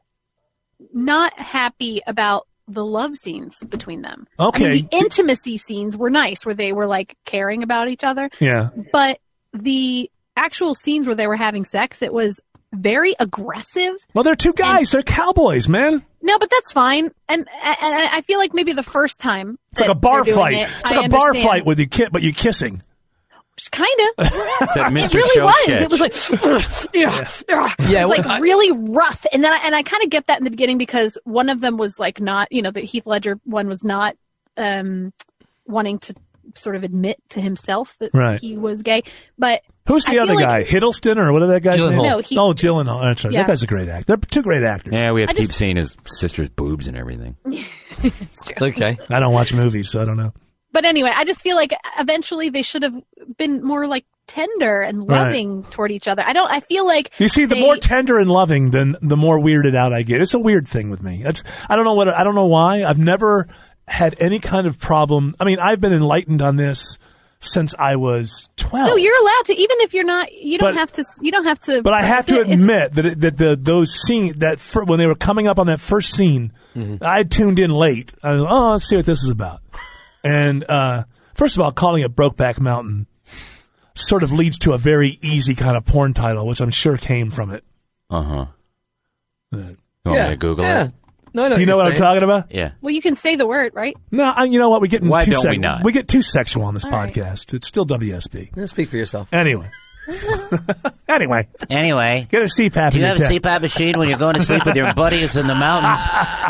not happy about the love scenes between them. I Okay. mean, the intimacy scenes were nice, where they were like caring about each other. Yeah. But the actual scenes where they were having sex, it was very aggressive. Well, they're two guys. they're cowboys, man. No, but that's fine. And, and I feel like maybe the first time It's like that a bar they're doing fight. it, it's I like a bar understand. fight with you, ki- but you're kissing. Kind of. that It Mister really Show was. sketch. It was like, yeah, yeah. Yeah, it was well, like I- really rough. And then, I, and I kind of get that in the beginning because one of them was like not, you know, the Heath Ledger one was not um, wanting to sort of admit to himself that Right. he was gay. But Who's the I other feel guy? like- Hiddleston or what is that guy's Gyllenhaal. name? No, he- oh, Gyllenhaal. That's right. Yeah. That guy's a great actor. They're two great actors. Yeah, we have I to keep just- seeing his sister's boobs and everything. It's okay. I don't watch movies, so I don't know. But anyway, I just feel like eventually they should have been more like tender and Right. loving toward each other. I don't. I feel like You see, the they- more tender and loving, then the more weirded out I get. It's a weird thing with me. That's I don't know what I don't know why. I've never had any kind of problem. I mean, I've been enlightened on this since I was twelve. No, you're allowed to, even if you're not. You don't But- have to. You don't have to. But I have to it's- admit that it, that the those scene that fir- when they were coming up on that first scene, I tuned in late. I was, oh, let's see what this is about. And uh, first of all, calling it Brokeback Mountain sort of leads to a very easy kind of porn title, which I'm sure came from it. Uh huh. Uh, You want yeah. me to Google yeah. it? No, no. Do you know what I'm talking about? Yeah. Well, you can say the word, right? No, I, you know what? We get Why too don't sec- we not? we get too sexual on this All right. podcast. It's still W S B. Yeah, speak for yourself. Anyway. Anyway, Anyway, get a C PAP do in you your have a tent. C PAP machine when you're going to sleep with your buddies in the mountains?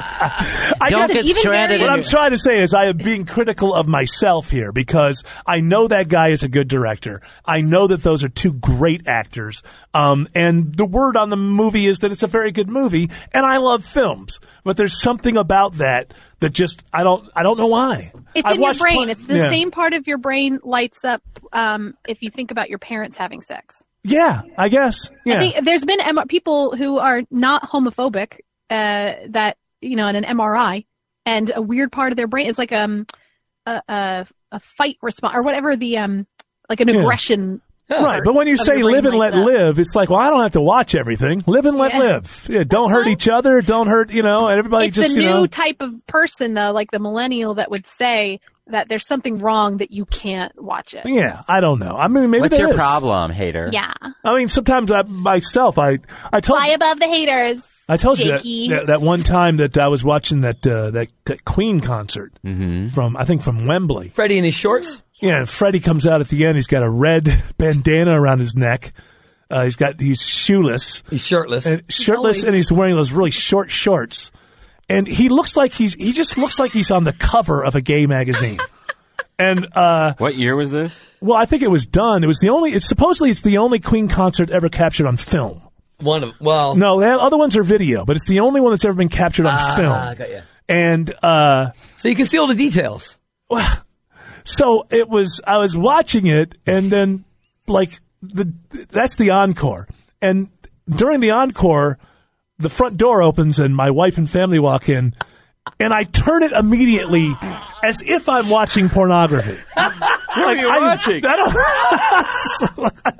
I Don't guess- get even stranded. very- What in I'm your- trying to say is I am being critical of myself here because I know that guy is a good director. I know that those are two great actors. Um, and the word on the movie is that it's a very good movie, and I love films. But there's something about that that just I don't I don't know why. It's I've in your watched brain. pl- It's the yeah. same part of your brain lights up um, if you think about your parents having sex. Yeah, I guess. Yeah. I think there's been M- people who are not homophobic uh, that you know in an M R I, and a weird part of their brain is like um a a, a fight response or whatever the um like an Yeah. aggression. Right, part but when you of say your brain live and let lights up. live, it's like, well, I don't have to watch everything. Live and let Yeah. live. Yeah, don't hurt fine. each other. Don't hurt, you know, and everybody It's just, the you new know. type of person though, like the millennial that would say that there's something wrong that you can't watch it. Yeah, I don't know. I mean, maybe What's there your is. problem, hater? Yeah. I mean, sometimes I myself, I I told Fly above the haters. I told you that, Jakey. that that one time that I was watching that uh, that, that Queen concert from I think from Wembley. Freddie in his shorts? Yeah, and Freddie comes out at the end. He's got a red bandana around his neck. Uh, he's got he's shoeless, He's shirtless. and shirtless, always- and he's wearing those really short shorts. And he looks like he's he just looks like he's on the cover of a gay magazine. And uh, What year was this? well, I think it was done. It was the only. It's supposedly it's the only Queen concert ever captured on film. One of, well. No, the other ones are video, but it's the only one that's ever been captured on Ah, film. got ya. And uh, So you can see all the details. well, so it was. I was watching it, and then like the that's the encore, and during the encore, the front door opens, and my wife and family walk in, and I turn it immediately as if I'm watching pornography. What are you watching? I don't,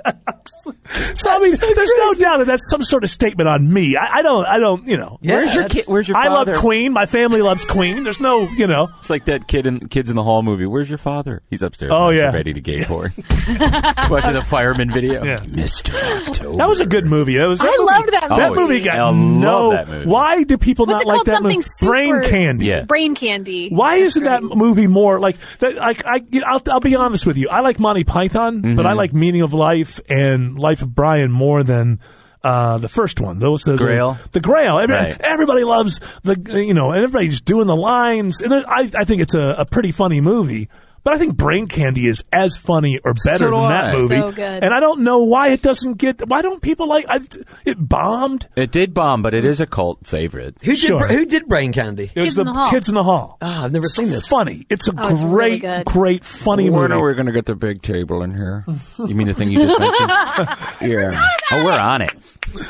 So I mean, so there's no doubt that that's some sort of statement on me. I, I don't, I don't, you know. Yeah, where's your kid? Where's your I father? love Queen. My family loves Queen. There's no, you know. It's like that kid in Kids in the Hall movie. Where's your father? He's upstairs. Oh yeah, ready to gay porn. Watching the fireman video. Yeah. Mister October. That was a good movie. It was. That I movie, loved that movie. That movie got I no. love that movie. Why do people What's not it like called? that Something movie? super- Brain Candy. Yeah. Brain Candy. Why isn't that movie more like that? Like I, I'll, I'll be honest with you. I like Monty Python, Mm-hmm. but I like Meaning of Life and Life of Brian more than uh, the first one. Those the Grail? The, the Grail. Every, Right. Everybody loves the you know, and everybody's doing the lines. And there- I, I think it's a, a pretty funny movie. But I think Brain Candy is as funny or better So do than that I. movie. So good. And I don't know why it doesn't get. Why don't people like I, it? Bombed. It did bomb, but it is a cult favorite. Who did Sure. Who did Brain Candy? It was Kids in the, the Hall. Kids in the Hall. Ah, I've never It's seen this. Funny. It's a Oh, it's really great, good. great, funny When movie. are we going to get the big table in here? You mean the thing you just mentioned? Yeah. Oh, we're on it.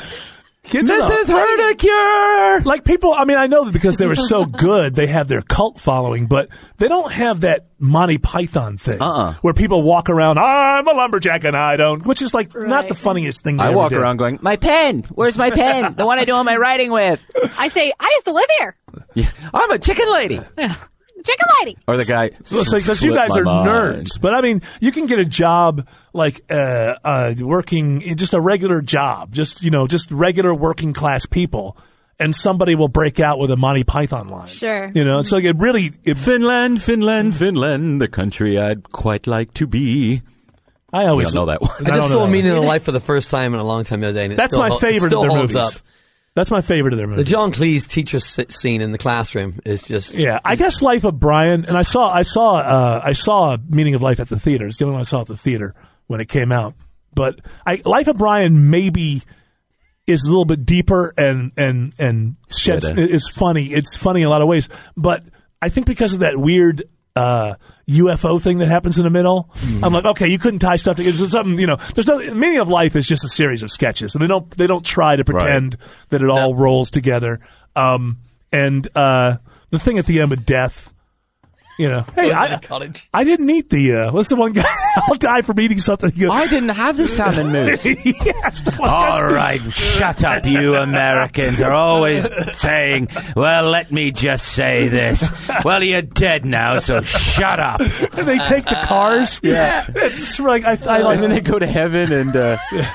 Kids in the Hall. Missus Herdecure! Like people, I mean, I know that because they were so good, they have their cult following, but they don't have that Monty Python thing Uh-uh. where people walk around, I'm a lumberjack and I don't, which is like not Right. the funniest thing they I ever walk did. around going, My pen. Where's my pen? The one I do all my writing with. I say, I used to live here. yeah, I'm a chicken lady. Chicken lady. Or the guy, Well, it's like, 'cause you slipped guys my are mind. nerds, but I mean, you can get a job like uh, uh, working in just a regular job, just you know, just regular working class people, and somebody will break out with a Monty Python line. Sure. You know, it's like it really. It, Finland, Finland, Finland, the country I'd quite like to be. I We always don't know that one. I don't just know saw that Meaning of Life for the first time in a long time the other day. And it That's still my hol- it favorite still of their holds movies. up. That's my favorite of their The movies. John Cleese teacher s- scene in the classroom is just Yeah, I guess Life of Brian, and I saw, I saw, uh, I saw Meaning of Life at the theater. It's the only one I saw at the theater when it came out. But I, Life of Brian maybe is a little bit deeper and and and sheds, Shoulda. is funny. It's funny in a lot of ways, but I think because of that weird uh, U F O thing that happens in the middle, I'm like, okay, you couldn't tie stuff together. There's something, you know. There's no Meaning of Life is just a series of sketches, and they don't they don't try to pretend that it all rolls together. Um, and uh, the thing at the end with death. You know, hey, I, college. I didn't eat the, uh, what's the one guy? I'll die from eating something. He goes, I didn't have the salmon mousse. yes, the one All guy's- right, shut up, you Americans are always saying, well, let me just say this. Well, you're dead now, so shut up. And they take the cars. Yeah. It's just like, I, I like, And then they go to heaven and, uh,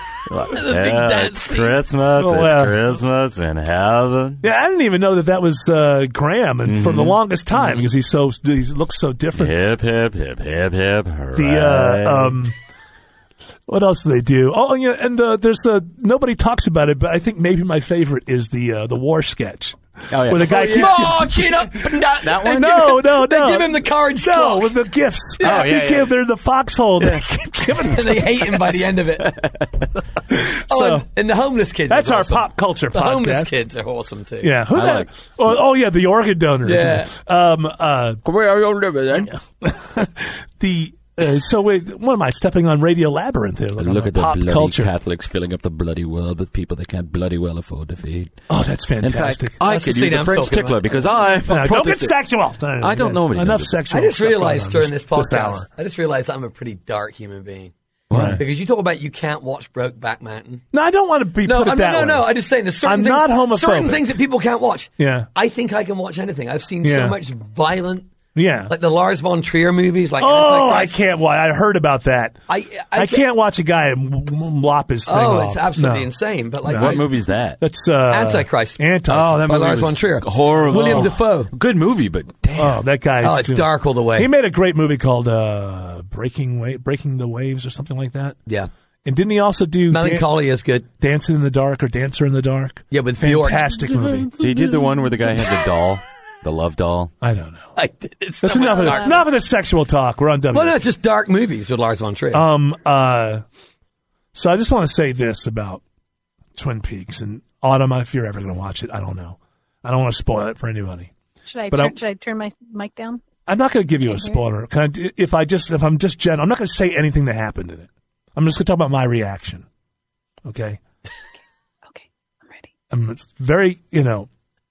yeah, dance it's scene. Christmas, Oh, it's yeah. Christmas in heaven. yeah, I didn't even know that that was, uh, Graham. And for the Mm-hmm. longest time, because he's so, he looks so different. Hip, hip, hip, hip, hip, The, uh, um, what else do they do? Oh, yeah, and uh, there's a nobody talks about it, but I think maybe my favorite is the uh, the war sketch. Oh, yeah. Where the guy Oh, keeps yeah. Marching up and down. That one? No, no, They no. give him the courage No, clock. with the gifts. Oh, yeah, He yeah. give- They're in the foxhole. They keep giving him and they hate him by the end of it. oh, So- and, and the homeless kids. That's is our awesome. pop culture The podcast. homeless kids are awesome too. Yeah, who I that? like- oh, oh, yeah, the organ donors. Yeah. Um. Uh. Where are you living then? The. Uh, so wait, what am I stepping on Radio Labyrinth here? Like, Look on at the pop bloody culture. Catholics filling up the bloody world with people they can't bloody well afford to feed. Oh, that's In fantastic. fact, I That's could the use scene a I'm French talking tickler about. because I Uh, don't get Protestant. sexual. I don't know what it Enough is. sexual. I just stuff going realized on during this podcast, hour. I just realized I'm a pretty dark human being. Right. Because you talk about you can't watch Brokeback Mountain. No, I don't want to be No, put it I'm, that no, way. no. I just saying there's certain I'm things, not homophobic. certain things that people can't watch. Yeah. I think I can watch anything. I've seen Yeah. so much violent, Yeah. like the Lars von Trier movies, like Oh, I Antichrist. can't watch. I heard about that. I, I, I, can't watch a guy m- m- lop his thing Oh, off. it's absolutely No. insane. But like, No. What I- movie's that? That's uh, Antichrist. Anti. Oh, that by movie Lars was von Trier. horrible. William Oh. Dafoe. Good movie, but damn. Oh, that guy. Oh, it's dark all the way. He made a great movie called uh, Breaking Wa- Breaking the Waves or something like that. Yeah. And didn't he also do Melancholy is good. Dan- Dancing in the Dark or Dancer in the Dark? Yeah, with Bjork. Fantastic movie. He did the one where the guy had the doll, the love doll. I don't know. I did. It's That's so much enough of, dark. the, enough of the sexual talk. We're on W. Well, no, it's just dark movies with Lars von Trier. Um. Uh. So I just want to say this about Twin Peaks and Autumn. If you're ever going to watch it, I don't know. I don't want to spoil it for anybody. Should I But turn, I- should I turn my mic down? I'm not going to give you a Can't hear spoiler. Can I, if I just if I'm just general, I'm not going to say anything that happened in it. I'm just going to talk about my reaction. Okay. Okay, I'm ready. I'm it's very, you know.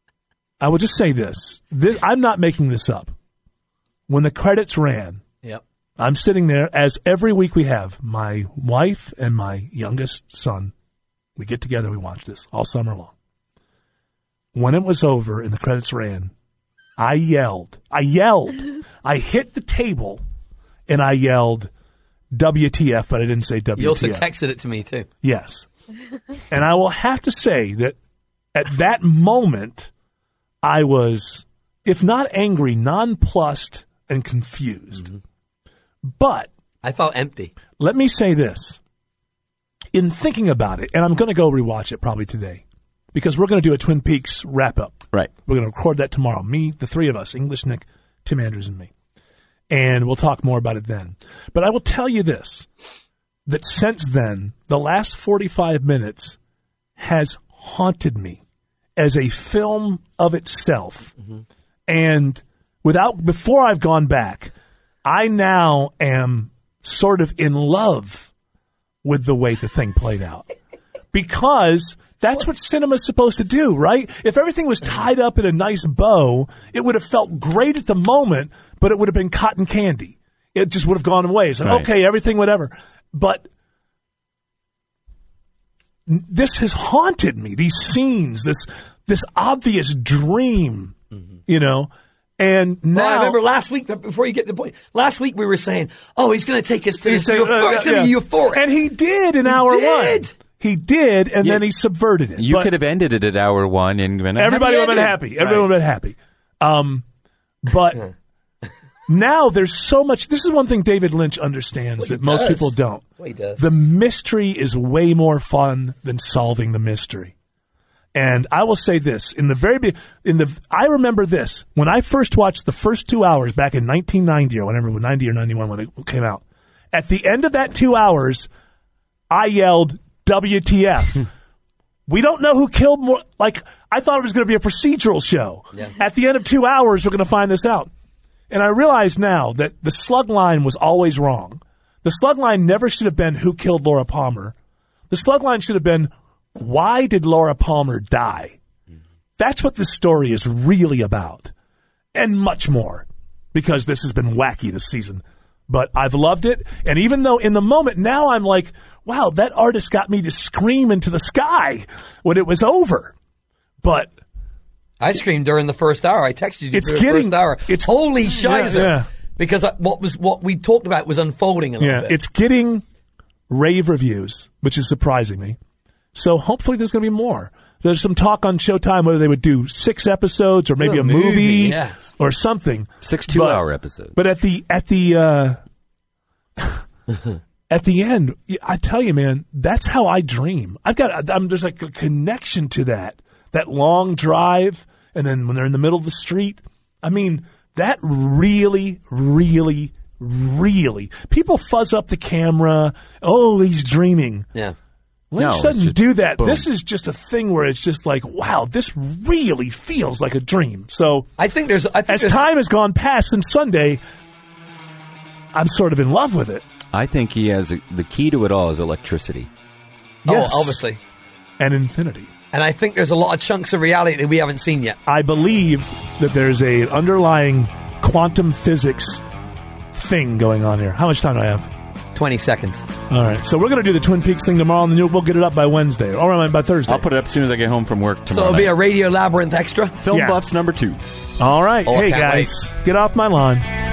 I will just say this. This I'm not making this up. When the credits ran, Yep. I'm sitting there, as every week we have, my wife and my youngest son. We get together, we watch this all summer long. When it was over and the credits ran, I yelled. I yelled. I hit the table and I yelled W T F, but I didn't say W T F. You also texted it to me, too. Yes. And I will have to say that at that moment, I was, if not angry, nonplussed and confused. Mm-hmm. But I felt empty. Let me say this. In thinking about it, and I'm going to go rewatch it probably today, because we're going to do a Twin Peaks wrap-up. Right. We're going to record that tomorrow. Me, the three of us, English Nick, Tim Andrews, and me. And we'll talk more about it then. But I will tell you this, that since then, the last forty-five minutes has haunted me as a film of itself. Mm-hmm. And without before I've gone back, I now am sort of in love with the way the thing played out. Because that's what cinema's supposed to do, right? If everything was tied up in a nice bow, it would have felt great at the moment, but it would have been cotton candy. It just would have gone away. It's like, right. Okay, everything, whatever. But this has haunted me, these scenes, this this obvious dream, mm-hmm. you know. And now, well, I remember last week, before you get to the point, last week we were saying, oh, he's going to take us to this saying, euphor- uh, it's going to yeah. be euphoric. And he did in he hour did. one. He did, and yeah. then he subverted it. You but could have ended it at hour one and been everybody would have been ending. happy. Everyone would have been happy. Um, but now there's so much. This is one thing David Lynch understands that most people don't. That's what he does. The mystery is way more fun than solving the mystery. And I will say this, in the very be- in the I remember this, when I first watched the first two hours back in nineteen ninety or whenever, ninety or ninety-one when it came out. At the end of that two hours, I yelled, W T F. We don't know who killed more. Like, I thought it was going to be a procedural show. Yeah. At the end of two hours, we're going to find this out. And I realize now that the slug line was always wrong. The slug line never should have been who killed Laura Palmer. The slug line should have been, why did Laura Palmer die? That's what this story is really about. And much more. Because this has been wacky this season. But I've loved it. And even though in the moment, now I'm like, wow, that artist got me to scream into the sky when it was over. But I screamed during the first hour. I texted you it's during getting, the first hour. It's holy shizer. Yeah, yeah. Because I, what was what we talked about was unfolding a little yeah, bit. It's getting rave reviews, which is surprising me. So hopefully there's going to be more. There's some talk on Showtime whether they would do six episodes or maybe a, a movie, movie yes. or something. Six two-hour episodes. But at the at the uh, at the end, I tell you, man, that's how I dream. I've got I'm, there's like a connection to that that long drive, and then when they're in the middle of the street. I mean, that really, really, really. People fuzz up the camera. Oh, he's dreaming. Yeah. Lynch no, doesn't do that. Boom. This is just a thing where it's just like, wow, this really feels like a dream. So I think there's I think as there's, time has gone past since Sunday, I'm sort of in love with it. I think he has a, the key to it all is electricity. Yes. Oh, obviously. And infinity. And I think there's a lot of chunks of reality that we haven't seen yet. I believe that there's a underlying quantum physics thing going on here. How much time do I have? twenty seconds. All right. So we're going to do the Twin Peaks thing tomorrow, and then we'll get it up by Wednesday. Or by Thursday. I'll put it up as soon as I get home from work tomorrow So it'll be night. a Radio Labyrinth extra? Film yeah. Buffs number two. All right. Oh, hey, guys. Wait. Get off my lawn.